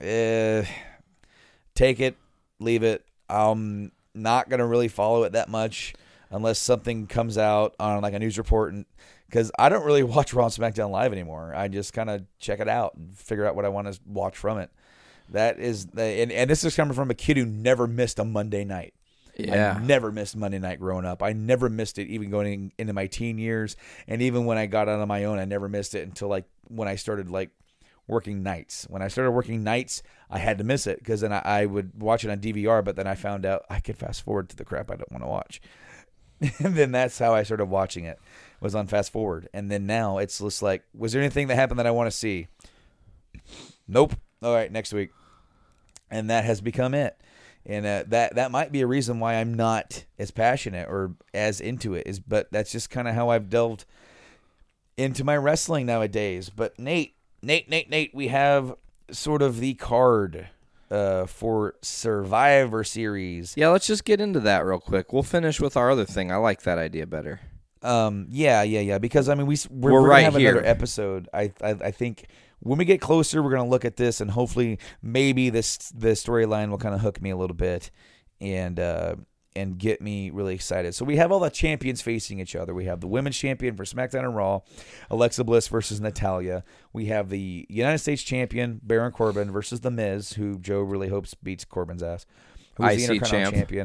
take it, leave it. Not going to really follow it that much unless something comes out on like a news report, because I don't really watch Raw and SmackDown live anymore. I just kind of check it out and figure out what I want to watch from it. That is and this is coming from a kid who never missed a Monday night. Yeah. I never missed Monday night growing up. I never missed it even going into my teen years, and even when I got out on my own, I never missed it until like when I started like working nights. When I started working nights, I had to miss it because then I would watch it on DVR, but then I found out I could fast forward to the crap I don't want to watch. And then that's how I started watching it, was on fast forward. And then now it's just like, was there anything that happened that I want to see? Nope. All right, next week. And that has become it. And that might be a reason why I'm not as passionate or as into it, but that's just kind of how I've delved into my wrestling nowadays. But Nate, we have sort of the card for Survivor Series. Yeah, let's just get into that real quick. We'll finish with our other thing. I like that idea better. Yeah. Because I mean, we're right gonna have here. another episode. I think when we get closer, we're gonna look at this, and hopefully, maybe the storyline will kind of hook me a little bit, and get me really excited. So we have all the champions facing each other. We have the women's champion for SmackDown and Raw, Alexa Bliss versus Natalya. We have the United States champion, Baron Corbin, versus The Miz, who Joe really hopes beats Corbin's ass. Who's the IC Intercontinental champ. champion.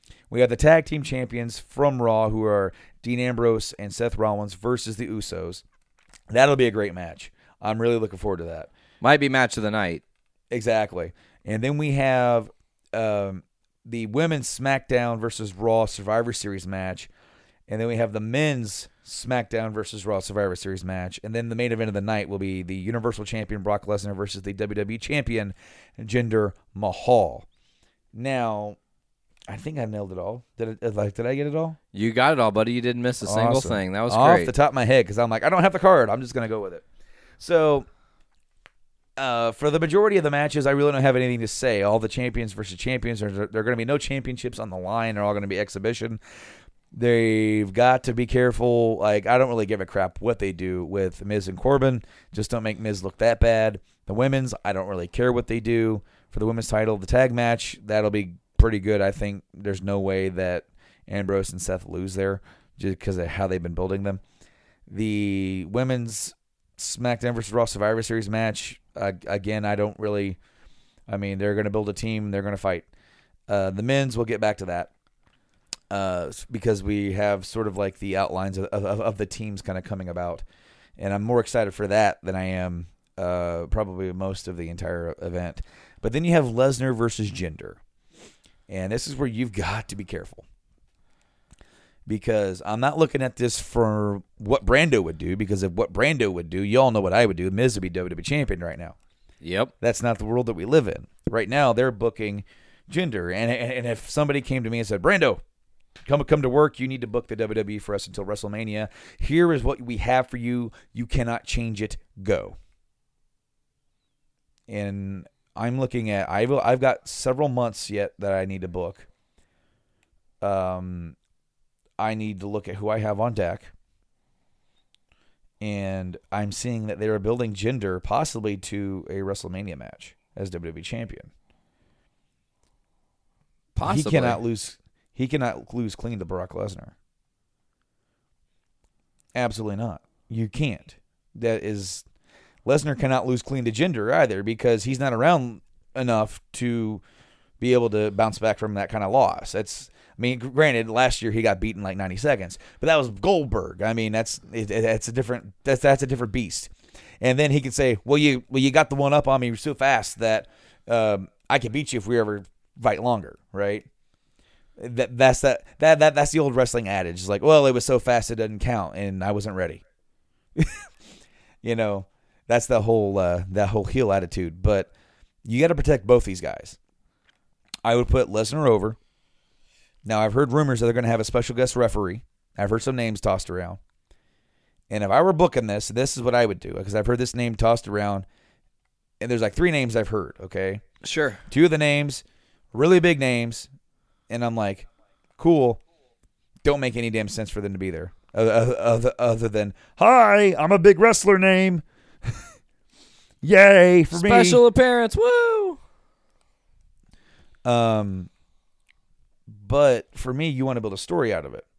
We have the tag team champions from Raw, who are Dean Ambrose and Seth Rollins versus the Usos. That'll be a great match. I'm really looking forward to that. Might be match of the night. Exactly. And then we have the women's SmackDown versus Raw Survivor Series match. And then we have the men's SmackDown versus Raw Survivor Series match. And then the main event of the night will be the Universal Champion Brock Lesnar versus the WWE Champion Jinder Mahal. Now, I think I nailed it all. Did I get it all? You got it all, buddy. You didn't miss a single thing. That was Off great. the top of my head, because I'm like, I don't have the card. I'm just going to go with it. So, for the majority of the matches, I really don't have anything to say. All the champions versus champions, there are going to be no championships on the line. They're all going to be exhibition. They've got to be careful. Like, I don't really give a crap what they do with Miz and Corbin. Just don't make Miz look that bad. The women's, I don't really care what they do. For the women's title, the tag match, that'll be pretty good. I think there's no way that Ambrose and Seth lose there just because of how they've been building them. The women's SmackDown vs. Raw Survivor Series match, again, I don't really, I mean, they're going to build a team. They're going to fight. The men's, we'll get back to that. Because we have sort of like the outlines of the teams kind of coming about. And I'm more excited for that than I am probably most of the entire event. But then you have Lesnar versus Jinder. And this is where you've got to be careful. Because I'm not looking at this for what Brando would do, because of what Brando would do, you all know what I would do. Miz would be WWE Champion right now. Yep. That's not the world that we live in. Right now, they're booking Jinder. And if somebody came to me and said, Brando, come to work. You need to book the WWE for us until WrestleMania. Here is what we have for you. You cannot change it. Go. And I'm looking at, I've got several months yet that I need to book. I need to look at who I have on deck. And I'm seeing that they are building Jinder possibly to a WrestleMania match as WWE Champion. Possibly. He cannot lose clean to Brock Lesnar. Absolutely not. You can't. Lesnar cannot lose clean to Jinder either, because he's not around enough to be able to bounce back from that kind of loss. Granted, last year he got beaten like 90 seconds, but that was Goldberg. I mean, that's a different beast. And then he could say, well, you got the one up on me so fast that I can beat you if we ever fight longer, right? That's the old wrestling adage. It's like, well, it was so fast it doesn't count, and I wasn't ready. That's the whole heel attitude. But you got to protect both these guys. I would put Lesnar over. Now, I've heard rumors that they're going to have a special guest referee. I've heard some names tossed around. And if I were booking this is what I would do, because I've heard this name tossed around, and there's like 3 names I've heard, okay? Sure. 2 of the names, really big names, and I'm like, cool. Don't make any damn sense for them to be there. Other than, hi, I'm a big wrestler name. Yay for me. Special appearance, woo! But for me, you want to build a story out of it.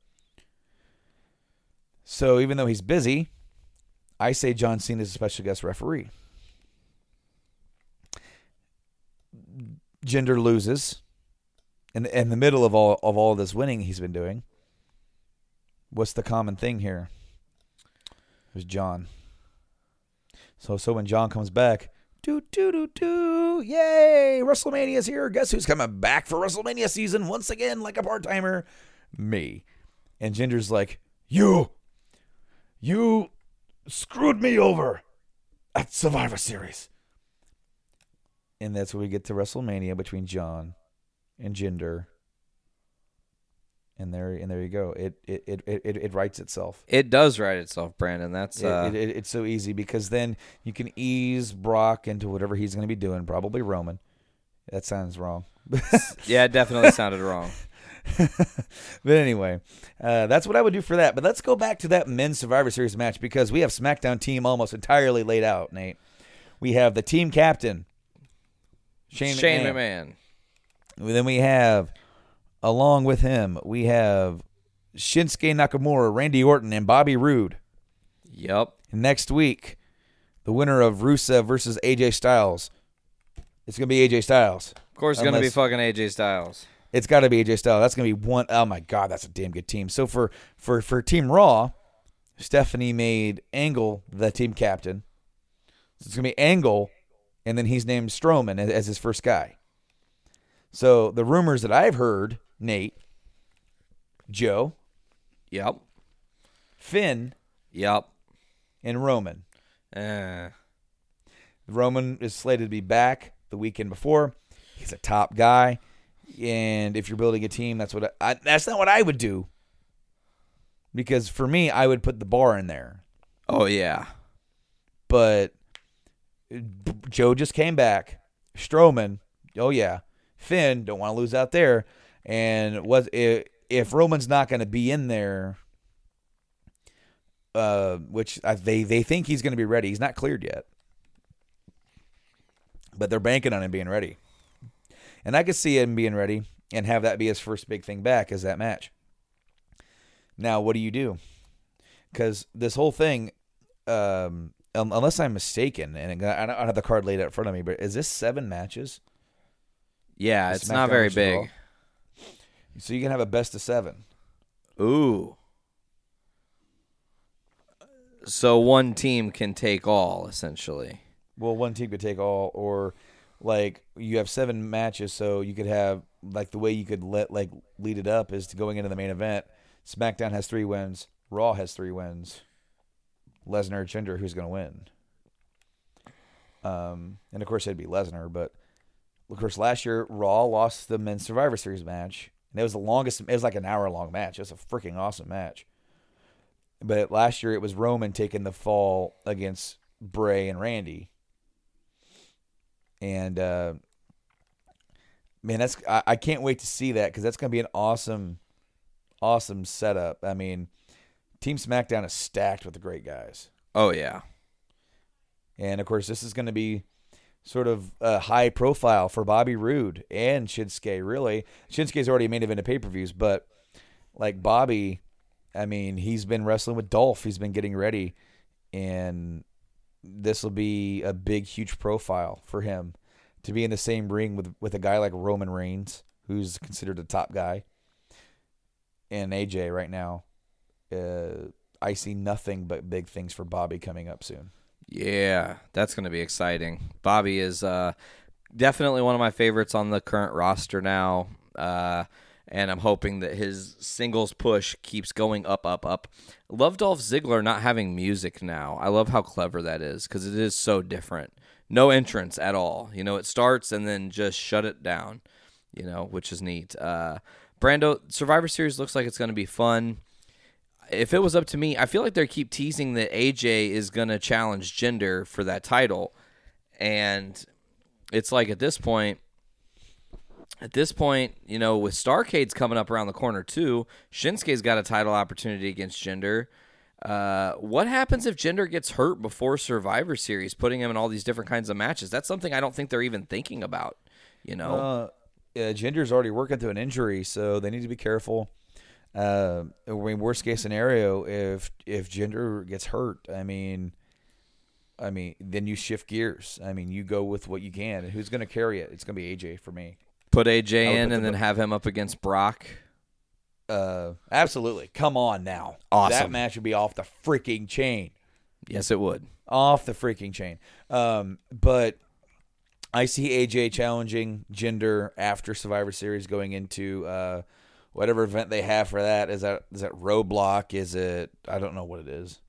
So even though he's busy, I say John Cena is a special guest referee. Jinder loses. In the middle of all this winning he's been doing. What's the common thing here? There's John. So when John comes back, yay, WrestleMania's here. Guess who's coming back for WrestleMania season once again like a part-timer? Me. And Jinder's like, you screwed me over at Survivor Series. And that's where we get to WrestleMania between John and Jinder. And there you go. It writes itself. It does write itself, Brandon. That's it's so easy, because then you can ease Brock into whatever he's going to be doing, probably Roman. That sounds wrong. Yeah, it definitely sounded wrong. But anyway, that's what I would do for that. But let's go back to that men's Survivor Series match, because we have SmackDown team almost entirely laid out, Nate. We have the team captain, Shane McMahon. Then we have, along with him, we have Shinsuke Nakamura, Randy Orton, and Bobby Roode. Yep. And next week, the winner of Rusev versus AJ Styles. It's going to be AJ Styles. Of course, it's going to be fucking AJ Styles. It's got to be AJ Styles. That's going to be one. Oh, my God, that's a damn good team. So for Team Raw, Stephanie made Angle the team captain. So it's going to be Angle, and then he's named Strowman as his first guy. So the rumors that I've heard, Nate, Joe, Yep. Finn, Yep. and Roman. Roman is slated to be back the weekend before. He's a top guy. And if you're building a team, that's that's not what I would do. Because for me, I would put the bar in there. Oh, yeah. But Joe just came back. Strowman, oh yeah. Finn, don't want to lose out there. And if Roman's not going to be in there, which they think he's going to be ready. He's not cleared yet. But they're banking on him being ready. And I could see him being ready and have that be his first big thing back is that match. Now, what do you do? Because this whole thing, unless I'm mistaken, and I don't have the card laid out in front of me, but is this 7 matches? Yeah, it's not very big. So you can have a best of 7. Ooh. So one team can take all, essentially. Well, one team could take all, or like you have 7 matches, so you could have like the way you could lead it up is to going into the main event. SmackDown has 3 wins, Raw has 3 wins. Lesnar, Jinder, who's going to win? And of course it'd be Lesnar, but of course last year Raw lost the Men's Survivor Series match, and it was the longest. It was like an hour-long match. It was a freaking awesome match. But last year it was Roman taking the fall against Bray and Randy. And man, I can't wait to see that because that's going to be an awesome setup. I mean, Team SmackDown is stacked with the great guys. Oh yeah, and of course this is going to be sort of a high profile for Bobby Roode and Shinsuke. Really, Shinsuke's already main event of pay-per-views, but like Bobby, I mean, he's been wrestling with Dolph. He's been getting ready, and this will be a big, huge profile for him to be in the same ring with a guy like Roman Reigns, who's considered a top guy, and AJ right now. I see nothing but big things for Bobby coming up soon. Yeah, that's going to be exciting. Bobby is definitely one of my favorites on the current roster now, and I'm hoping that his singles push keeps going up, up, up. Love Dolph Ziggler not having music now. I love how clever that is because it is so different. No entrance at all. You know, it starts and then just shut it down, you know, which is neat. Brando, Survivor Series looks like it's going to be fun. If it was up to me, I feel like they keep teasing that AJ is going to challenge Jinder for that title. And it's like at this point, you know, with Starrcade's coming up around the corner too, Shinsuke's got a title opportunity against Jinder. What happens if Jinder gets hurt before Survivor Series, putting him in all these different kinds of matches? That's something I don't think they're even thinking about, you know? Jinder's already working through an injury, so they need to be careful. I mean, worst case scenario, if Jinder gets hurt, I mean, then you shift gears. I mean, you go with what you can, and who's going to carry it? It's going to be AJ for me. Put AJ in and then have him up against Brock. Absolutely. Come on now. Awesome. That match would be off the freaking chain. Yes, it would. Off the freaking chain. But I see AJ challenging Jinder after Survivor Series, going into whatever event they have for that. Is that Roadblock? Is it? I don't know what it is.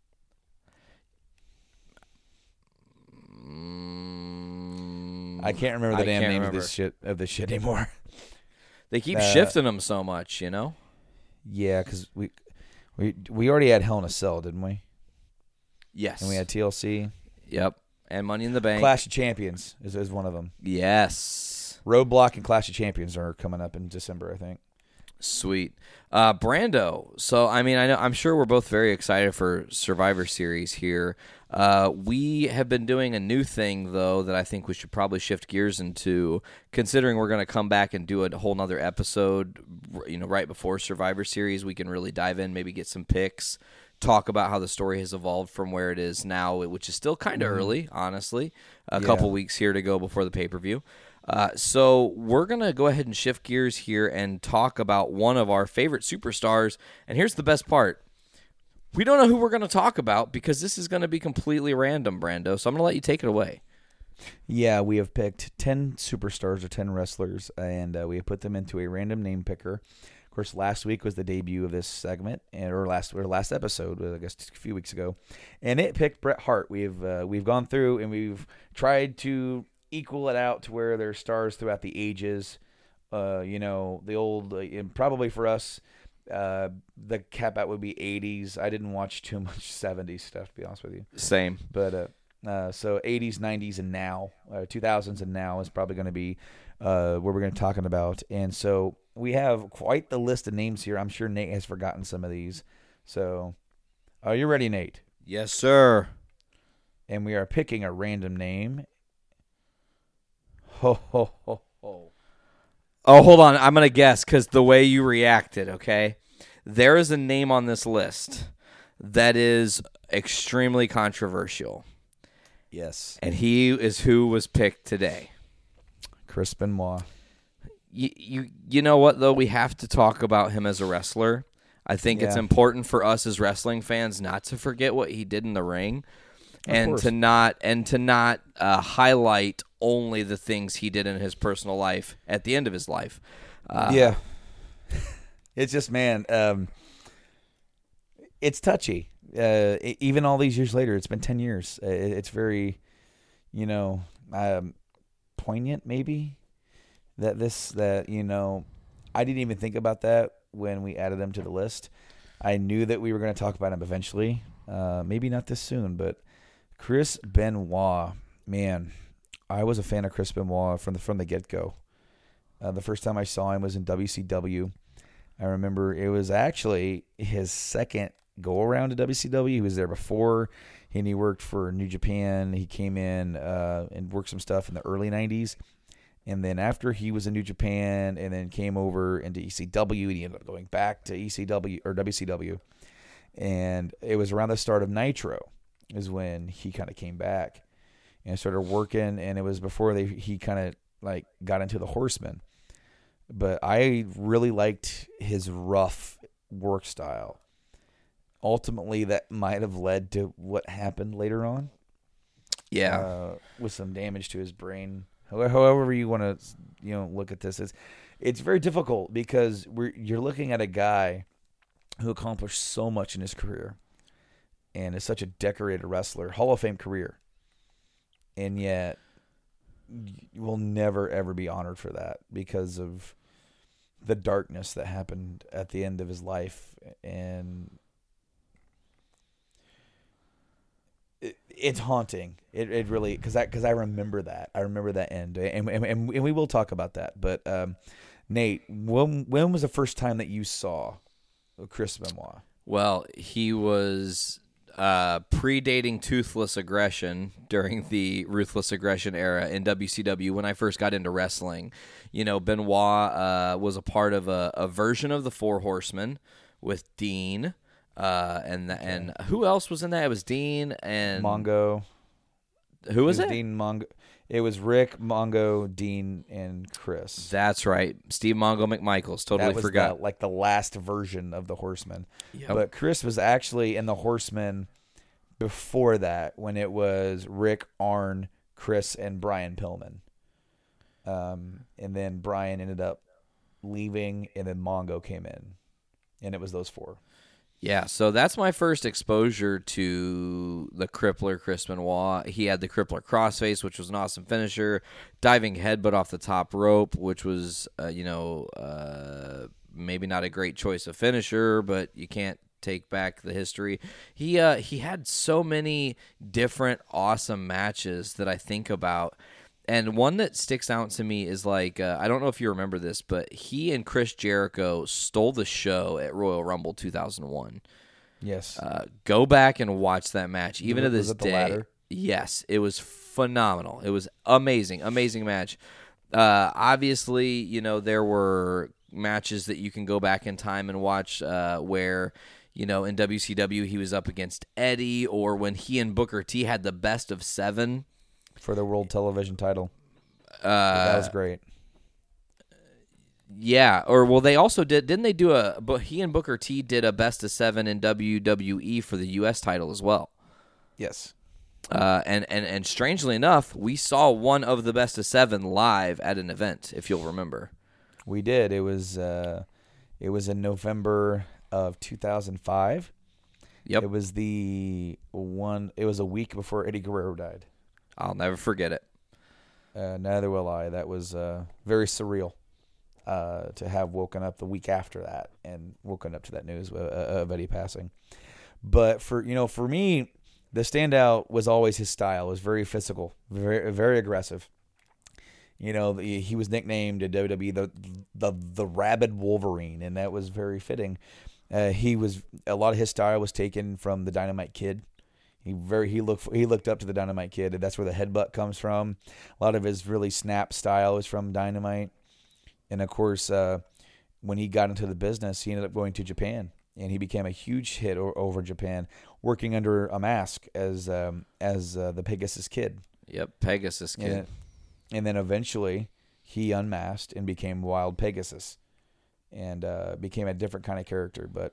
I can't remember the damn name of this shit anymore. They keep shifting them so much, you know. Yeah, because we already had Hell in a Cell, didn't we? Yes. And we had TLC. Yep. And Money in the Bank. Clash of Champions is one of them. Yes. Roadblock and Clash of Champions are coming up in December, I think. Sweet. Brando. So, I mean, I'm sure we're both very excited for Survivor Series here. We have been doing a new thing, though, that I think we should probably shift gears into, considering we're going to come back and do a whole nother episode, you know, right before Survivor Series. We can really dive in, maybe get some picks, talk about how the story has evolved from where it is now, which is still kind of early, honestly. A couple weeks here to go before the pay-per-view. So we're going to go ahead and shift gears here and talk about one of our favorite superstars. And here's the best part. We don't know who we're going to talk about because this is going to be completely random, Brando. So I'm going to let you take it away. Yeah, we have picked 10 superstars or 10 wrestlers, and we have put them into a random name picker. Of course, last week was the debut of this segment, or last episode, I guess a few weeks ago, and it picked Bret Hart. We've gone through and we've tried to equal it out to where there's stars throughout the ages. The old, and probably for us, the cap out would be 80s. I didn't watch too much 70s stuff, to be honest with you. Same. But so 80s, 90s, and now, 2000s and now is probably going to be what we're going to be talking about. And so we have quite the list of names here. I'm sure Nate has forgotten some of these. So are you ready, Nate? Yes, sir. And we are picking a random name. Ho, ho, ho, ho. Oh, hold on. I'm going to guess because the way you reacted, okay? There is a name on this list that is extremely controversial. Yes. And he is who was picked today. Chris Benoit. You know what, though? We have to talk about him as a wrestler. I think it's important for us as wrestling fans not to forget what he did in the ring. And to not highlight only the things he did in his personal life at the end of his life. Yeah. It's just, man, it's touchy. Even all these years later, it's been 10 years. It's very, poignant maybe that I didn't even think about that when we added him to the list. I knew that we were going to talk about him eventually. Maybe not this soon, but Chris Benoit, man, I was a fan of Chris Benoit from the get-go. The first time I saw him was in WCW. I remember it was actually his second go-around to WCW. He was there before, and he worked for New Japan. He came in and worked some stuff in the early 90s. And then after he was in New Japan and then came over into ECW, and he ended up going back to ECW or WCW. And it was around the start of Nitro is when he kind of came back and started working, and it was before he kind of like got into the Horsemen. But I really liked his rough work style. Ultimately, that might have led to what happened later on. Yeah, with some damage to his brain. However you want to, look at this, it's very difficult because you're looking at a guy who accomplished so much in his career, and is such a decorated wrestler, Hall of Fame career, and yet you will never ever be honored for that because of the darkness that happened at the end of his life. And it's haunting. It really, because I remember that. I remember that end, and we will talk about that. But Nate, when was the first time that you saw Chris Benoit? Well, he was predating Toothless Aggression during the Ruthless Aggression era in WCW when I first got into wrestling. Benoit was a part of a version of the Four Horsemen with Dean. And who else was in that? It was Dean and Mongo. Who was it? Dean, Mongo. It was Rick, Mongo, Dean, and Chris. That's right. Steve Mongo McMichaels. Totally forgot. That was the last version of the Horsemen. Yep. But Chris was actually in the Horsemen before that, when it was Rick, Arn, Chris, and Brian Pillman. And then Brian ended up leaving, and then Mongo came in, and it was those four. Yeah, so that's my first exposure to the Crippler, Chris Benoit. He had the Crippler crossface, which was an awesome finisher. Diving headbutt off the top rope, which was, maybe not a great choice of finisher, but you can't take back the history. He had so many different awesome matches that I think about. And one that sticks out to me is I don't know if you remember this, but he and Chris Jericho stole the show at Royal Rumble 2001. Yes. Go back and watch that match. Even to this was it the day. ladder? Yes, it was phenomenal. It was amazing, amazing match. Obviously, there were matches that you can go back in time and watch where, in WCW he was up against Eddie, or when he and Booker T had the best of 7. For the World Television title. That was great. Yeah, they also didn't they do but he and Booker T did a best of 7 in WWE for the U.S. title as well. Yes. And strangely enough, we saw one of the best of 7 live at an event, if you'll remember. We did. It was in November of 2005. Yep. It was it was a week before Eddie Guerrero died. I'll never forget it. Neither will I. That was very surreal to have woken up the week after that and woken up to that news of Eddie passing. But for me, the standout was always his style. It was very physical, very, very aggressive. He was nicknamed in WWE the Rabid Wolverine, and that was very fitting. A lot of his style was taken from the Dynamite Kid. He looked up to the Dynamite Kid, and that's where the headbutt comes from. A lot of his really snap style is from Dynamite, and of course, when he got into the business, he ended up going to Japan, and he became a huge hit over Japan, working under a mask as the Pegasus Kid. Yep, Pegasus Kid. And then eventually, he unmasked and became Wild Pegasus, and became a different kind of character. But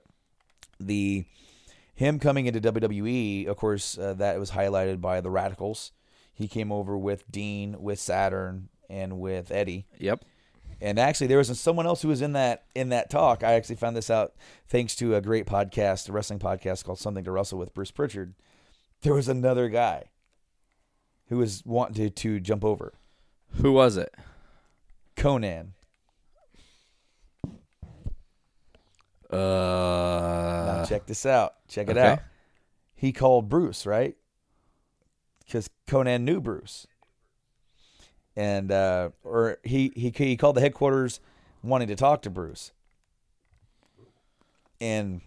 him coming into WWE, of course, that was highlighted by the Radicals. He came over with Dean, with Saturn, and with Eddie. Yep. And actually, there was someone else who was in that talk. I actually found this out thanks to a great podcast, a wrestling podcast called Something to Wrestle with Bruce Pritchard. There was another guy who was wanting to jump over. Who was it? Conan. Now check this out. Check it out. He called Bruce, right? Because Conan knew Bruce. And or he called the headquarters wanting to talk to Bruce. And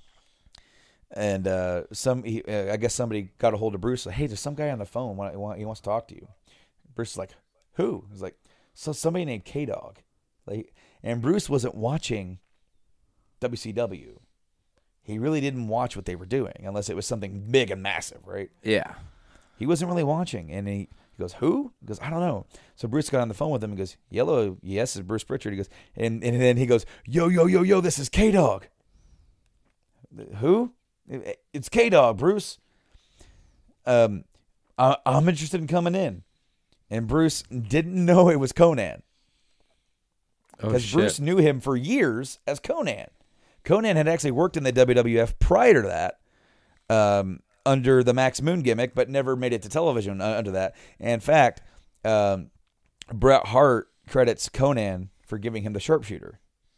I guess somebody got a hold of Bruce. Like, hey, there's some guy on the phone. He wants to talk to you. Bruce is like, who? He's like, somebody named K-Dog. And Bruce wasn't watching WCW. He really didn't watch what they were doing unless it was something big and massive, right? Yeah. He wasn't really watching. And he goes, who? He goes, I don't know. So Bruce got on the phone with him and goes, Yellow, yes, it's Bruce Pritchard. He goes, and then he goes, yo, this is K-Dog. Who? It's K-Dog, Bruce. I'm interested in coming in. And Bruce didn't know it was Conan. Because Bruce knew him for years as Conan. Conan had actually worked in the WWF prior to that, under the Max Moon gimmick, but never made it to television under that. In fact, Bret Hart credits Conan for giving him the sharpshooter.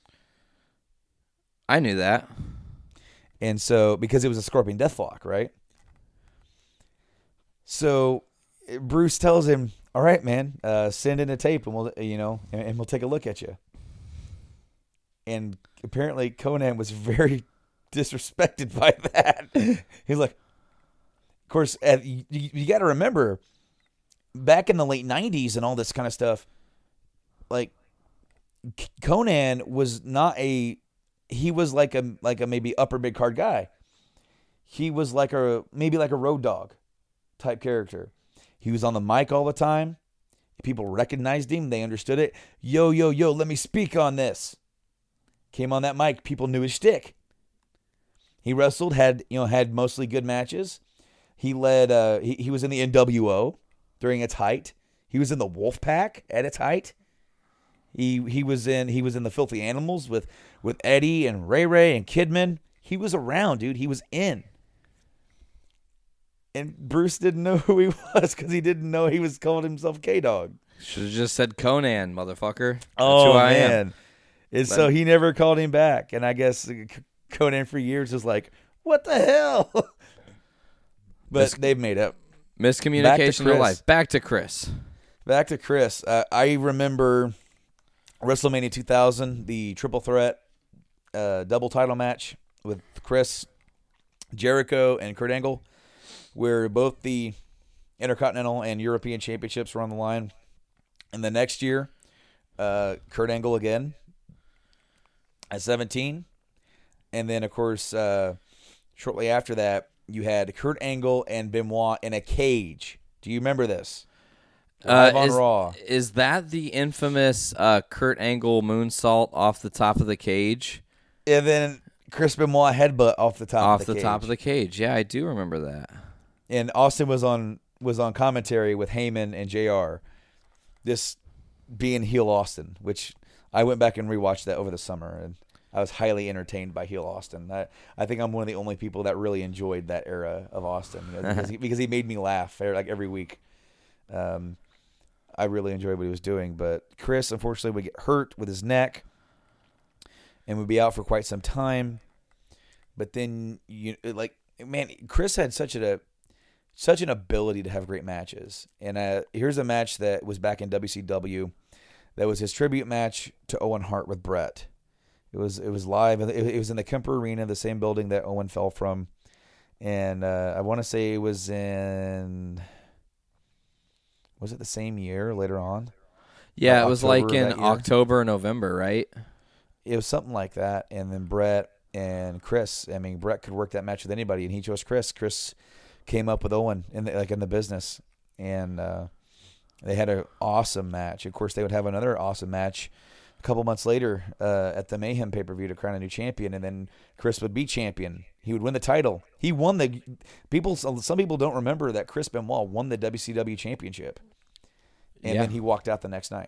I knew that. And so, because it was a Scorpion Deathlock, right? So Bruce tells him, all right, man, send in a tape and we'll take a look at you. And apparently Conan was very disrespected by that. He's like, of course, you got to remember, back in the late 90s and all this kind of stuff, like, Conan was he was like a maybe upper mid card guy. He was maybe like a road dog type character. He was on the mic all the time. People recognized him. They understood it. Yo, let me speak on this. Came on that mic. People knew his shtick. He wrestled, had mostly good matches. He led. He was in the NWO during its height. He was in the Wolfpack at its height. He was in the Filthy Animals with Eddie and Ray and Kidman. He was around, dude. He was in. And Bruce didn't know who he was because he didn't know he was calling himself K-Dog. Should have just said Conan, motherfucker. That's who I man. am. And so he never called him back. And I guess Conan for years was like, what the hell? But they've made up. Miscommunication in life. Back to Chris. I remember WrestleMania 2000, the triple threat double title match with Chris, Jericho, and Kurt Angle, where both the Intercontinental and European Championships were on the line. And the next year, Kurt Angle again at 17. And then, of course, shortly after that, you had Kurt Angle and Benoit in a cage. Do you remember this? Live on Raw. Is that the infamous Kurt Angle moonsault off the top of the cage? And then Chris Benoit headbutt off the top of the cage. Top of the cage. Yeah, I do remember that. And Austin was on commentary with Heyman and JR. This being heel Austin, which I went back and rewatched that over the summer, and I was highly entertained by heel Austin. I think I'm one of the only people that really enjoyed that era of Austin, because he made me laugh like every week. I really enjoyed what he was doing, but Chris unfortunately would get hurt with his neck and would be out for quite some time. But then Chris had such an ability to have great matches. And here's a match that was back in WCW. That was his tribute match to Owen Hart with Brett. It was live. It was in the Kemper Arena, the same building that Owen fell from. And I want to say it was in... Was it the same year later on? Yeah, it was like in October or November, right? It was something like that. And then Brett and Chris. I mean, Brett could work that match with anybody, and he chose Chris. Chris came up with Owen in the business, and they had an awesome match. Of course, they would have another awesome match a couple months later at the Mayhem pay-per-view to crown a new champion, and then Chris would be champion. He would win the title. He won the people. Some people don't remember that Chris Benoit won the WCW championship, and then he walked out the next night.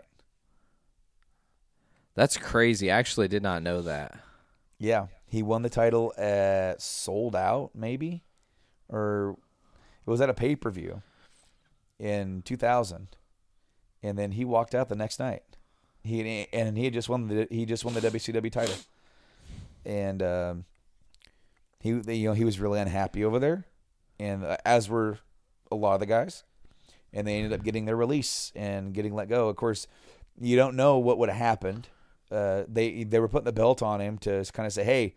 That's crazy. I actually did not know that. Yeah, he won the title at Sold Out, maybe, or it was at a pay-per-view in 2000, and then he walked out the next night. He had just won the WCW title, and he was really unhappy over there, and as were a lot of the guys, and they ended up getting their release and getting let go. Of course, you don't know what would have happened. They were putting the belt on him to kind of say, hey,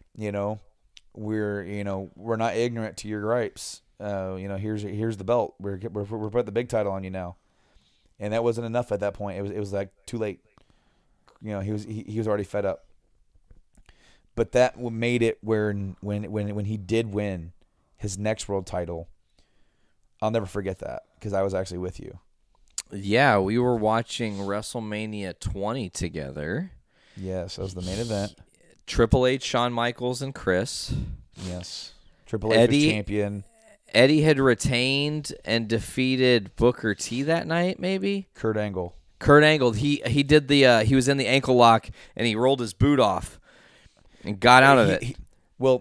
we're not ignorant to your gripes. Here's the belt. We're putting the big title on you now, and that wasn't enough at that point. It was like too late. He was already fed up. But that made it where when he did win his next world title, I'll never forget that because I was actually with you. Yeah, we were watching WrestleMania 20 together. Yes, that was the main event. Triple H, Shawn Michaels, and Chris. Yes. Triple H was champion. Eddie had retained and defeated Booker T that night, maybe? Kurt Angle. He did the he was in the ankle lock and he rolled his boot off and got out of it. What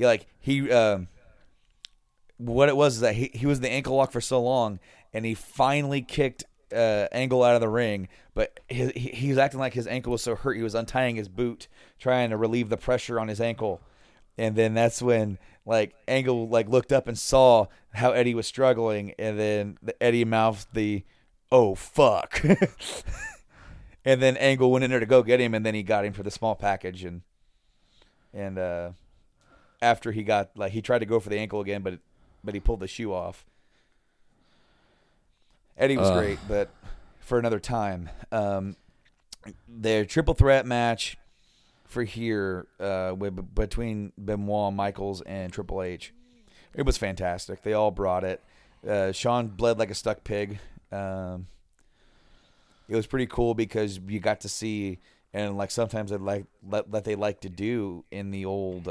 it was is that he was in the ankle lock for so long, and he finally kicked Angle out of the ring, but he was acting like his ankle was so hurt he was untying his boot, trying to relieve the pressure on his ankle. And then that's when Angle looked up and saw how Eddie was struggling, and then Eddie mouthed the "oh fuck," and then Angle went in there to go get him, and then he got him for the small package, and after he got he tried to go for the ankle again, but he pulled the shoe off. Eddie was great, but for another time. Their triple threat match for here between Benoit, Michaels, and Triple H, it was fantastic. They all brought it. Shawn bled like a stuck pig. It was pretty cool because you got to see, and sometimes they like to do in the old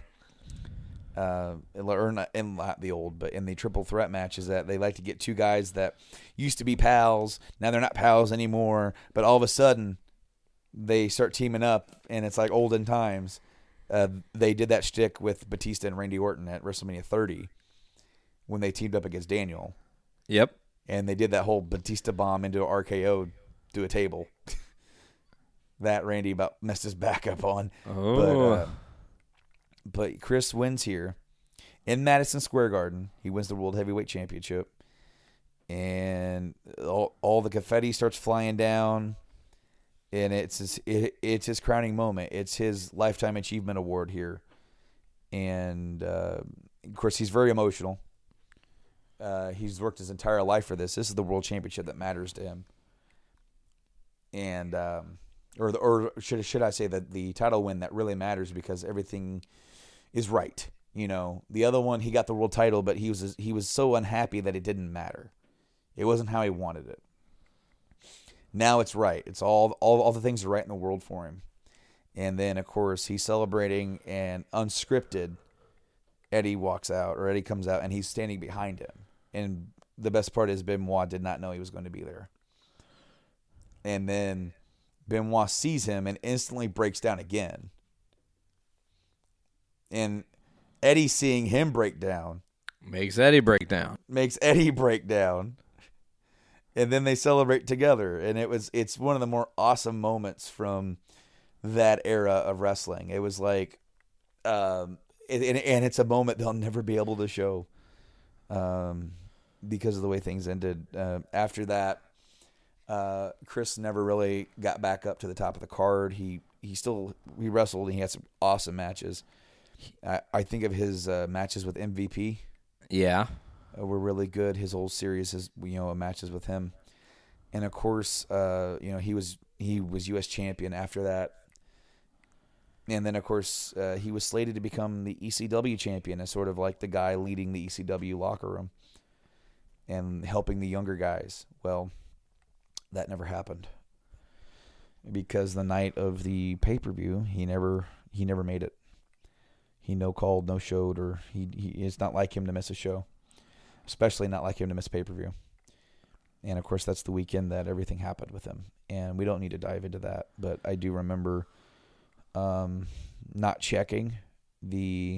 or not the old, but in the triple threat matches, that they like to get two guys that used to be pals. Now they're not pals anymore, but all of a sudden they start teaming up, and it's like olden times. They did that shtick with Batista and Randy Orton at WrestleMania 30 when they teamed up against Daniel. Yep. And they did that whole Batista bomb into an RKO through a table. That Randy about messed his back up on. Oh. But Chris wins here in Madison Square Garden. He wins the World Heavyweight Championship. And all the confetti starts flying down. And it's his crowning moment. It's his Lifetime Achievement Award here. And, of course, he's very emotional. He's worked his entire life for this. This is the World Championship that matters to him. And or should I say that the title win that really matters because everything is right. The other one, he got the world title, but he was so unhappy that it didn't matter. It wasn't how he wanted it. Now it's right. It's all the things are right in the world for him. And then, of course, he's celebrating, and unscripted, Eddie walks out, or Eddie comes out, and he's standing behind him. And the best part is Benoit did not know he was going to be there. And then Benoit sees him and instantly breaks down again. And Eddie seeing him break down makes Eddie break down. And then they celebrate together. And it's one of the more awesome moments from that era of wrestling. It was like, and it's a moment they'll never be able to show because of the way things ended. After that, Chris never really got back up to the top of the card. He wrestled, and he had some awesome matches. I think of his matches with MVP. Yeah. Were really good. His whole series, matches with him. And of course, he was U.S. champion after that. And then, of course, he was slated to become the ECW champion as sort of like the guy leading the ECW locker room and helping the younger guys. Well, that never happened because the night of the pay-per-view, he never made it. He no-called, no-showed, or it's not like him to miss a show, especially not like him to miss pay-per-view. And, of course, that's the weekend that everything happened with him. And we don't need to dive into that, but I do remember not checking the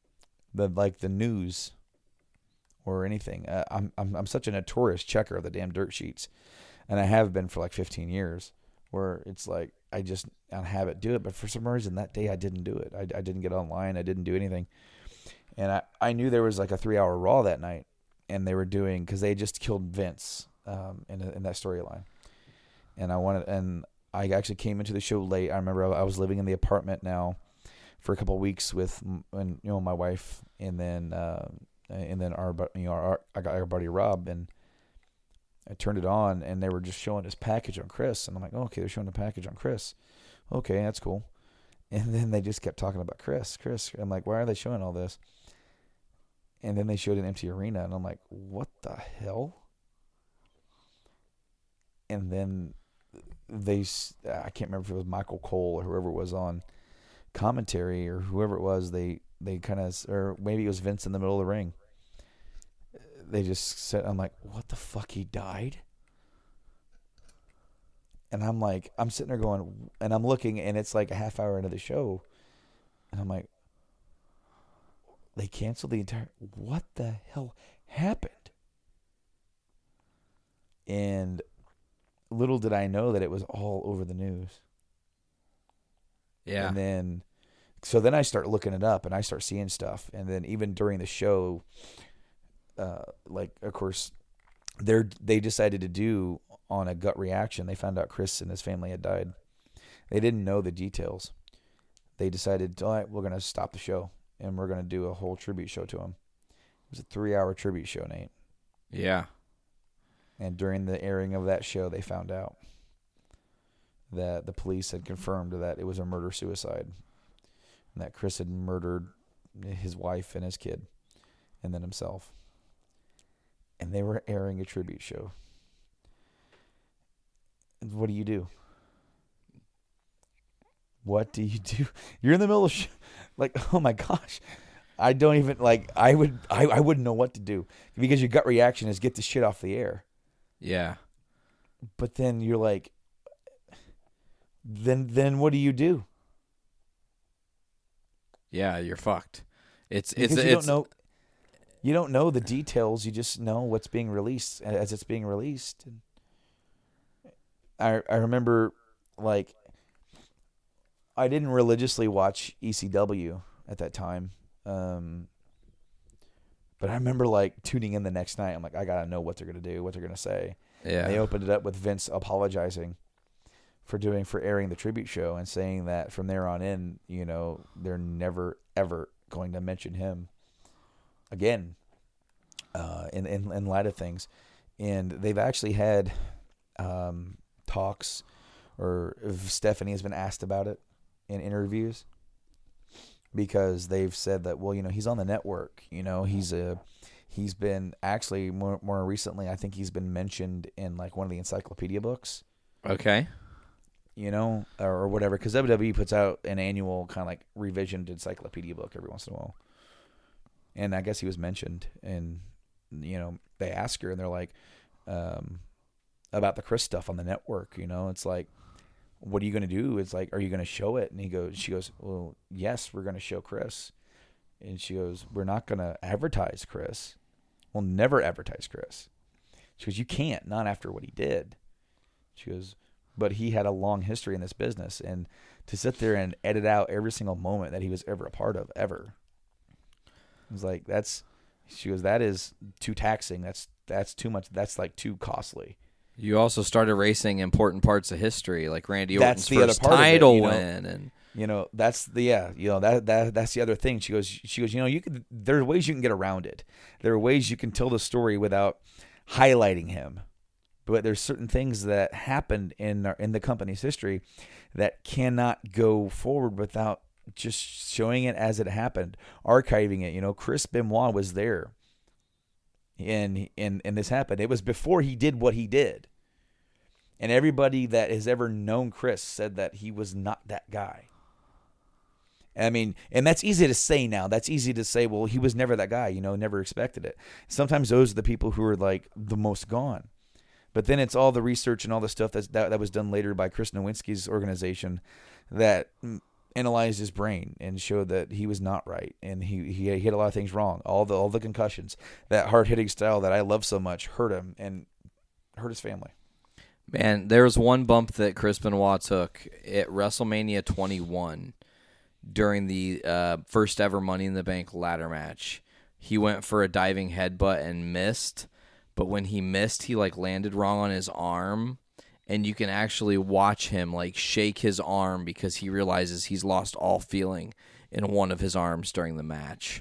news or anything. I'm such a notorious checker of the damn dirt sheets, and I have been for like 15 years. Where it's like I just on habit do it, but for some reason that day I didn't do it. I didn't get online. I didn't do anything, and I knew there was like a 3-hour Raw that night, and they were doing because they had just killed Vince in that storyline, and I actually came into the show late. I remember I was living in the apartment now for a couple of weeks with my wife, and then our buddy Rob, and I turned it on, and they were just showing this package on Chris, and I'm like, oh, okay, they're showing the package on Chris. Okay, that's cool. And then they just kept talking about Chris. I'm like, why are they showing all this? And then they showed an empty arena, and I'm like, what the hell? And then I can't remember if it was Michael Cole or whoever it was on commentary or whoever it was, they kind of, or maybe it was Vince in the middle of the ring. They just said, I'm like, what the fuck, he died? And I'm like, I'm sitting there going, and I'm looking, and it's like a half hour into the show, and I'm like, they canceled the entire, what the hell happened? And little did I know that it was all over the news. Yeah. And then, so then I start looking it up, and I start seeing stuff, and then even during the show, of course, they decided to do on a gut reaction. They found out Chris and his family had died. They didn't know the details. They decided, all right, we're going to stop the show, and we're going to do a whole tribute show to him. It was a 3-hour tribute show, Nate. Yeah. And during the airing of that show, they found out that the police had confirmed that it was a murder-suicide, and that Chris had murdered his wife and his kid, and then himself. And they were airing a tribute show. And what do you do? What do you do? You're in the middle of like, oh my gosh. I don't even I wouldn't know what to do because your gut reaction is get the shit off the air. Yeah. But then you're like, then what do you do? Yeah, you're fucked. It's You don't know the details. You just know what's being released as it's being released. And I remember, I didn't religiously watch ECW at that time. But I remember, tuning in the next night. I'm like, I got to know what they're going to do, what they're going to say. Yeah. And they opened it up with Vince apologizing for airing the tribute show and saying that from there on in, they're never, ever going to mention him again, in light of things. And they've actually had talks, or if Stephanie has been asked about it in interviews, because they've said that, well, he's on the network, he's been actually more recently, I think he's been mentioned in one of the encyclopedia books Okay. You know, or whatever, because WWE puts out an annual kind of like revisioned encyclopedia book every once in a while. And I guess he was mentioned, and you know, they ask her, and they're like, about the Chris stuff on the network. You know, it's like, what are you going to do? It's like, are you going to show it? And she goes, well, yes, we're going to show Chris. And she goes, we're not going to advertise Chris. We'll never advertise Chris. She goes, you can't, not after what he did. She goes, but he had a long history in this business, and to sit there and edit out every single moment that he was ever a part of, ever. I was like, she goes, that is too taxing. That's too much. That's like too costly. You also started racing important parts of history, like Randy That's Orton's the other first part of it, title you know? win, and You know, that's the other thing. She goes, you know, there are ways you can get around it. There are ways you can tell the story without highlighting him. But there's certain things that happened in the company's history that cannot go forward without just showing it as it happened, archiving it. You know, Chris Benoit was there, and this happened. It was before he did what he did, and everybody that has ever known Chris said that he was not that guy. I mean, and that's easy to say now. That's easy to say, well, he was never that guy, you know, never expected it. Sometimes those are the people who are like the most gone. But then it's all the research and all the stuff that was done later by Chris Nowinski's organization that analyzed his brain and showed that he was not right, and he had a lot of things wrong. All the concussions, that hard hitting style that I love so much hurt him and hurt his family. man, there was one bump that Chris Benoit took at WrestleMania 21 during the first ever Money in the Bank ladder match. He went for a diving headbutt and missed. But when he missed, he like landed wrong on his arm, and you can actually watch him like shake his arm because he realizes he's lost all feeling in one of his arms during the match.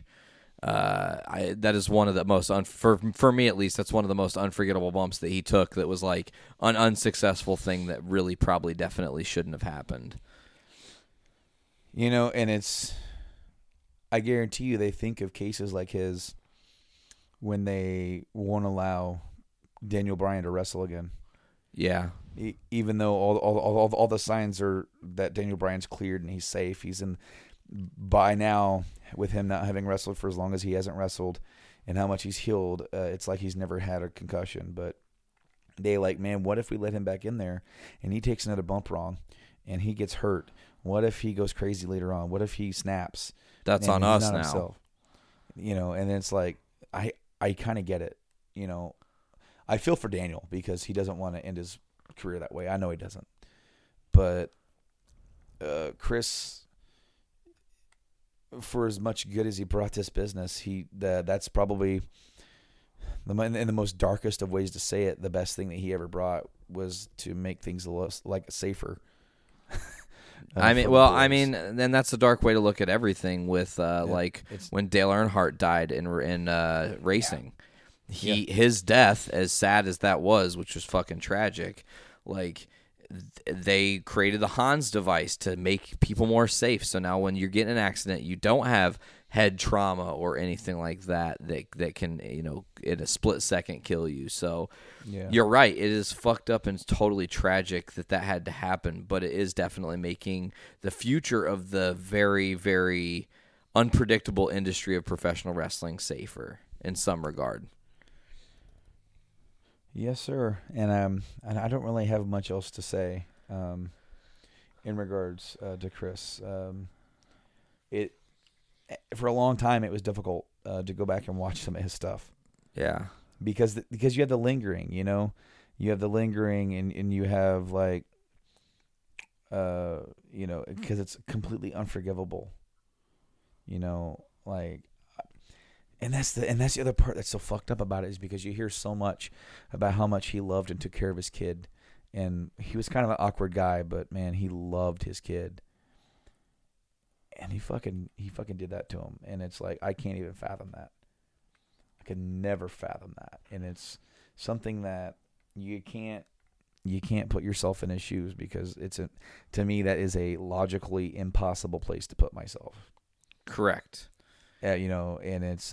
That is one of the most for me at least, that's one of the most unforgettable bumps that he took. That was like an unsuccessful thing that really probably definitely shouldn't have happened. You know, and I guarantee you they think of cases like his when they won't allow Daniel Bryan to wrestle again. Yeah. Even though all the signs are that Daniel Bryan's cleared and he's safe, he's in by now with him not having wrestled for as long as he hasn't wrestled and how much he's healed. It's like he's never had a concussion. But they like, man, what if we let him back in there and he takes another bump wrong and he gets hurt? What if he goes crazy later on? What if he snaps? That's on us now. Himself? You know, and it's like I kind of get it. You know, I feel for Daniel because he doesn't want to end his career that way. I know he doesn't. But Chris, for as much good as he brought this business, that's probably in the most darkest of ways to say it, the best thing that he ever brought was to make things like safer. Then that's a dark way to look at everything. With when Dale Earnhardt died in racing, his death, as sad as that was, which was fucking tragic. Like they created the Hans device to make people more safe. So now when you're getting an accident, you don't have head trauma or anything like that can, you know, in a split second kill you. So you're right. It is fucked up and totally tragic that had to happen, but it is definitely making the future of the very, very unpredictable industry of professional wrestling safer in some regard. Yes, sir. And I don't really have much else to say in regards to Chris. For a long time, it was difficult to go back and watch some of his stuff. Yeah, because you have the lingering, you know, and you have like, you know, because it's completely unforgivable, you know, like. And that's the other part that's so fucked up about it, is because you hear so much about how much he loved and took care of his kid, and he was kind of an awkward guy, but man, he loved his kid, and he fucking did that to him, and it's like I can't even fathom that. I could never fathom that, and it's something that you can't put yourself in his shoes, because to me that is a logically impossible place to put myself. Correct. You know, and it's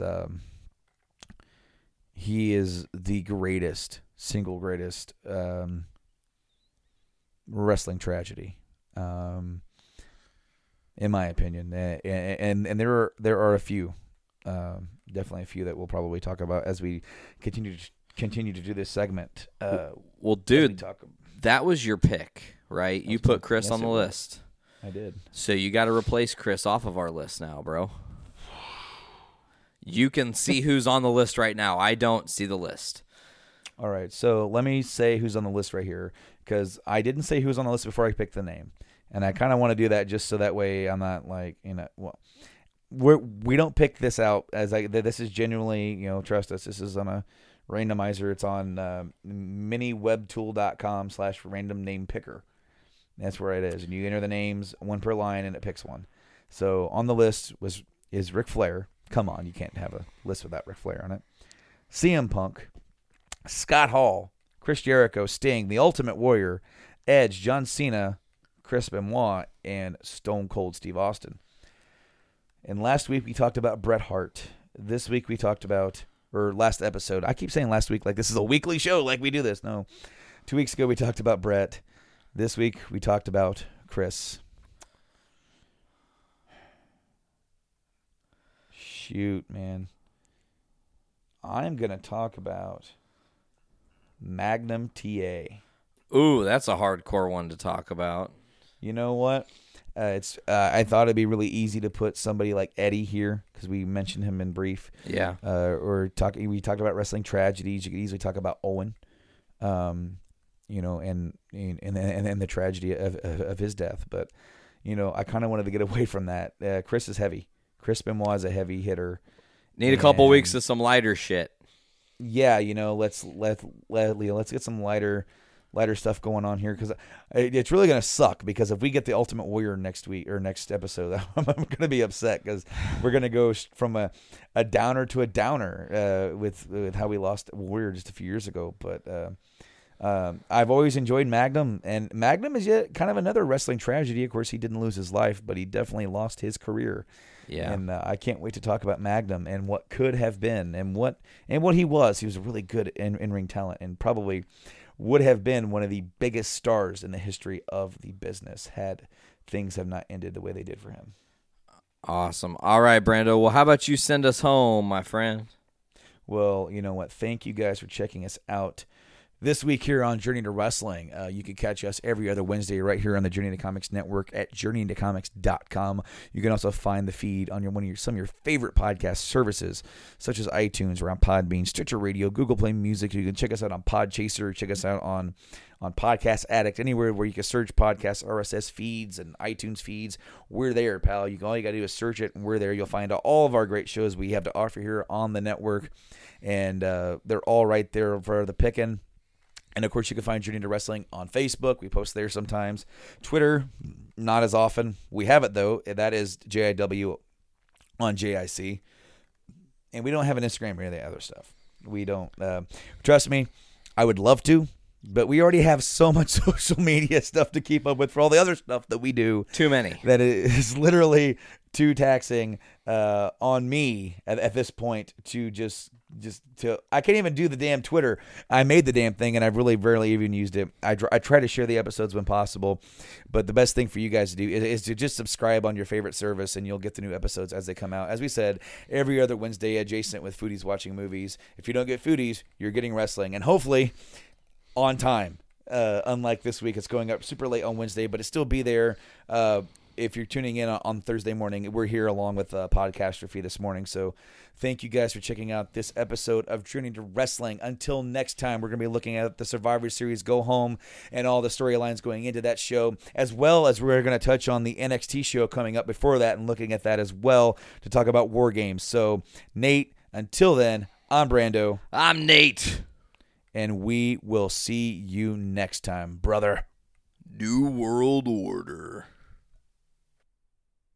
he is the single greatest wrestling tragedy, in my opinion. And there are a few, definitely a few that we'll probably talk about as we continue to do this segment. Well, dude, that was your pick, right? You put Chris on the list. I did. So you got to replace Chris off of our list now, bro. You can see who's on the list right now. I don't see the list. All right, so let me say who's on the list right here, because I didn't say who was on the list before I picked the name, and I kind of want to do that just so that way I'm not like, well, we don't pick this out as this is genuinely, trust us, this is on a randomizer. It's on miniwebtool.com/random name picker. That's where it is, and you enter the names, one per line, and it picks one. So on the list is Ric Flair. Come on, you can't have a list without Ric Flair on it. CM Punk, Scott Hall, Chris Jericho, Sting, The Ultimate Warrior, Edge, John Cena, Chris Benoit, and Stone Cold Steve Austin. And last week we talked about Bret Hart. This week we talked about, or last episode, I keep saying last week like this is a weekly show, like we do this. No. 2 weeks ago we talked about Bret. This week we talked about Chris. Shoot, man. I'm going to talk about Magnum TA. Ooh, that's a hardcore one to talk about. You know what? I thought it'd be really easy to put somebody like Eddie here because we mentioned him in brief. Yeah. We talked about wrestling tragedies. You could easily talk about Owen, and the tragedy of his death. But I kind of wanted to get away from that. Chris is heavy. Chris Benoit is a heavy hitter. Need a couple weeks of some lighter shit. Yeah, let's get some lighter stuff going on here because it's really gonna suck. Because if we get the Ultimate Warrior next week or next episode, I'm gonna be upset because we're gonna go from a downer to a downer with how we lost Warrior just a few years ago. But I've always enjoyed Magnum, and Magnum is yet kind of another wrestling tragedy. Of course, he didn't lose his life, but he definitely lost his career. Yeah, and I can't wait to talk about Magnum and what could have been and what he was. He was a really good in-ring talent and probably would have been one of the biggest stars in the history of the business had things have not ended the way they did for him. Awesome. All right, Brando. Well, how about you send us home, my friend? Well, you know what? Thank you guys for checking us out this week here on Journey to Wrestling. You can catch us every other Wednesday right here on the Journey to Comics Network at journeyintocomics.com. You can also find the feed on some of your favorite podcast services, such as iTunes, around Podbean, Stitcher Radio, Google Play Music. You can check us out on Podchaser, check us out on Podcast Addict, anywhere where you can search podcasts, RSS feeds, and iTunes feeds. We're there, pal. All you got to do is search it, and we're there. You'll find all of our great shows we have to offer here on the network, and they're all right there for the picking. And, of course, you can find Journey to Wrestling on Facebook. We post there sometimes. Twitter, not as often. We have it, though. That is JIW on JIC. And we don't have an Instagram or any of the other stuff. We don't. Trust me, I would love to. But we already have so much social media stuff to keep up with for all the other stuff that we do. Too many. That is literally too taxing on me at this point to just I can't even do the damn Twitter. I made the damn thing and I've really rarely even used it. I try to share the episodes when possible, but the best thing for you guys to do is to just subscribe on your favorite service and you'll get the new episodes as they come out. As we said, every other Wednesday adjacent with Foodies Watching Movies. If you don't get Foodies, you're getting wrestling, and hopefully on time. Unlike this week, it's going up super late on Wednesday, but it'll still be there. If you're tuning in on Thursday morning, we're here along with Podcastrophe this morning. So thank you guys for checking out this episode of Journey to Wrestling. Until next time, we're going to be looking at the Survivor Series Go Home and all the storylines going into that show, as well as we're going to touch on the NXT show coming up before that and looking at that as well to talk about War Games. So, Nate, until then, I'm Brando. I'm Nate. And we will see you next time, brother. New World Order.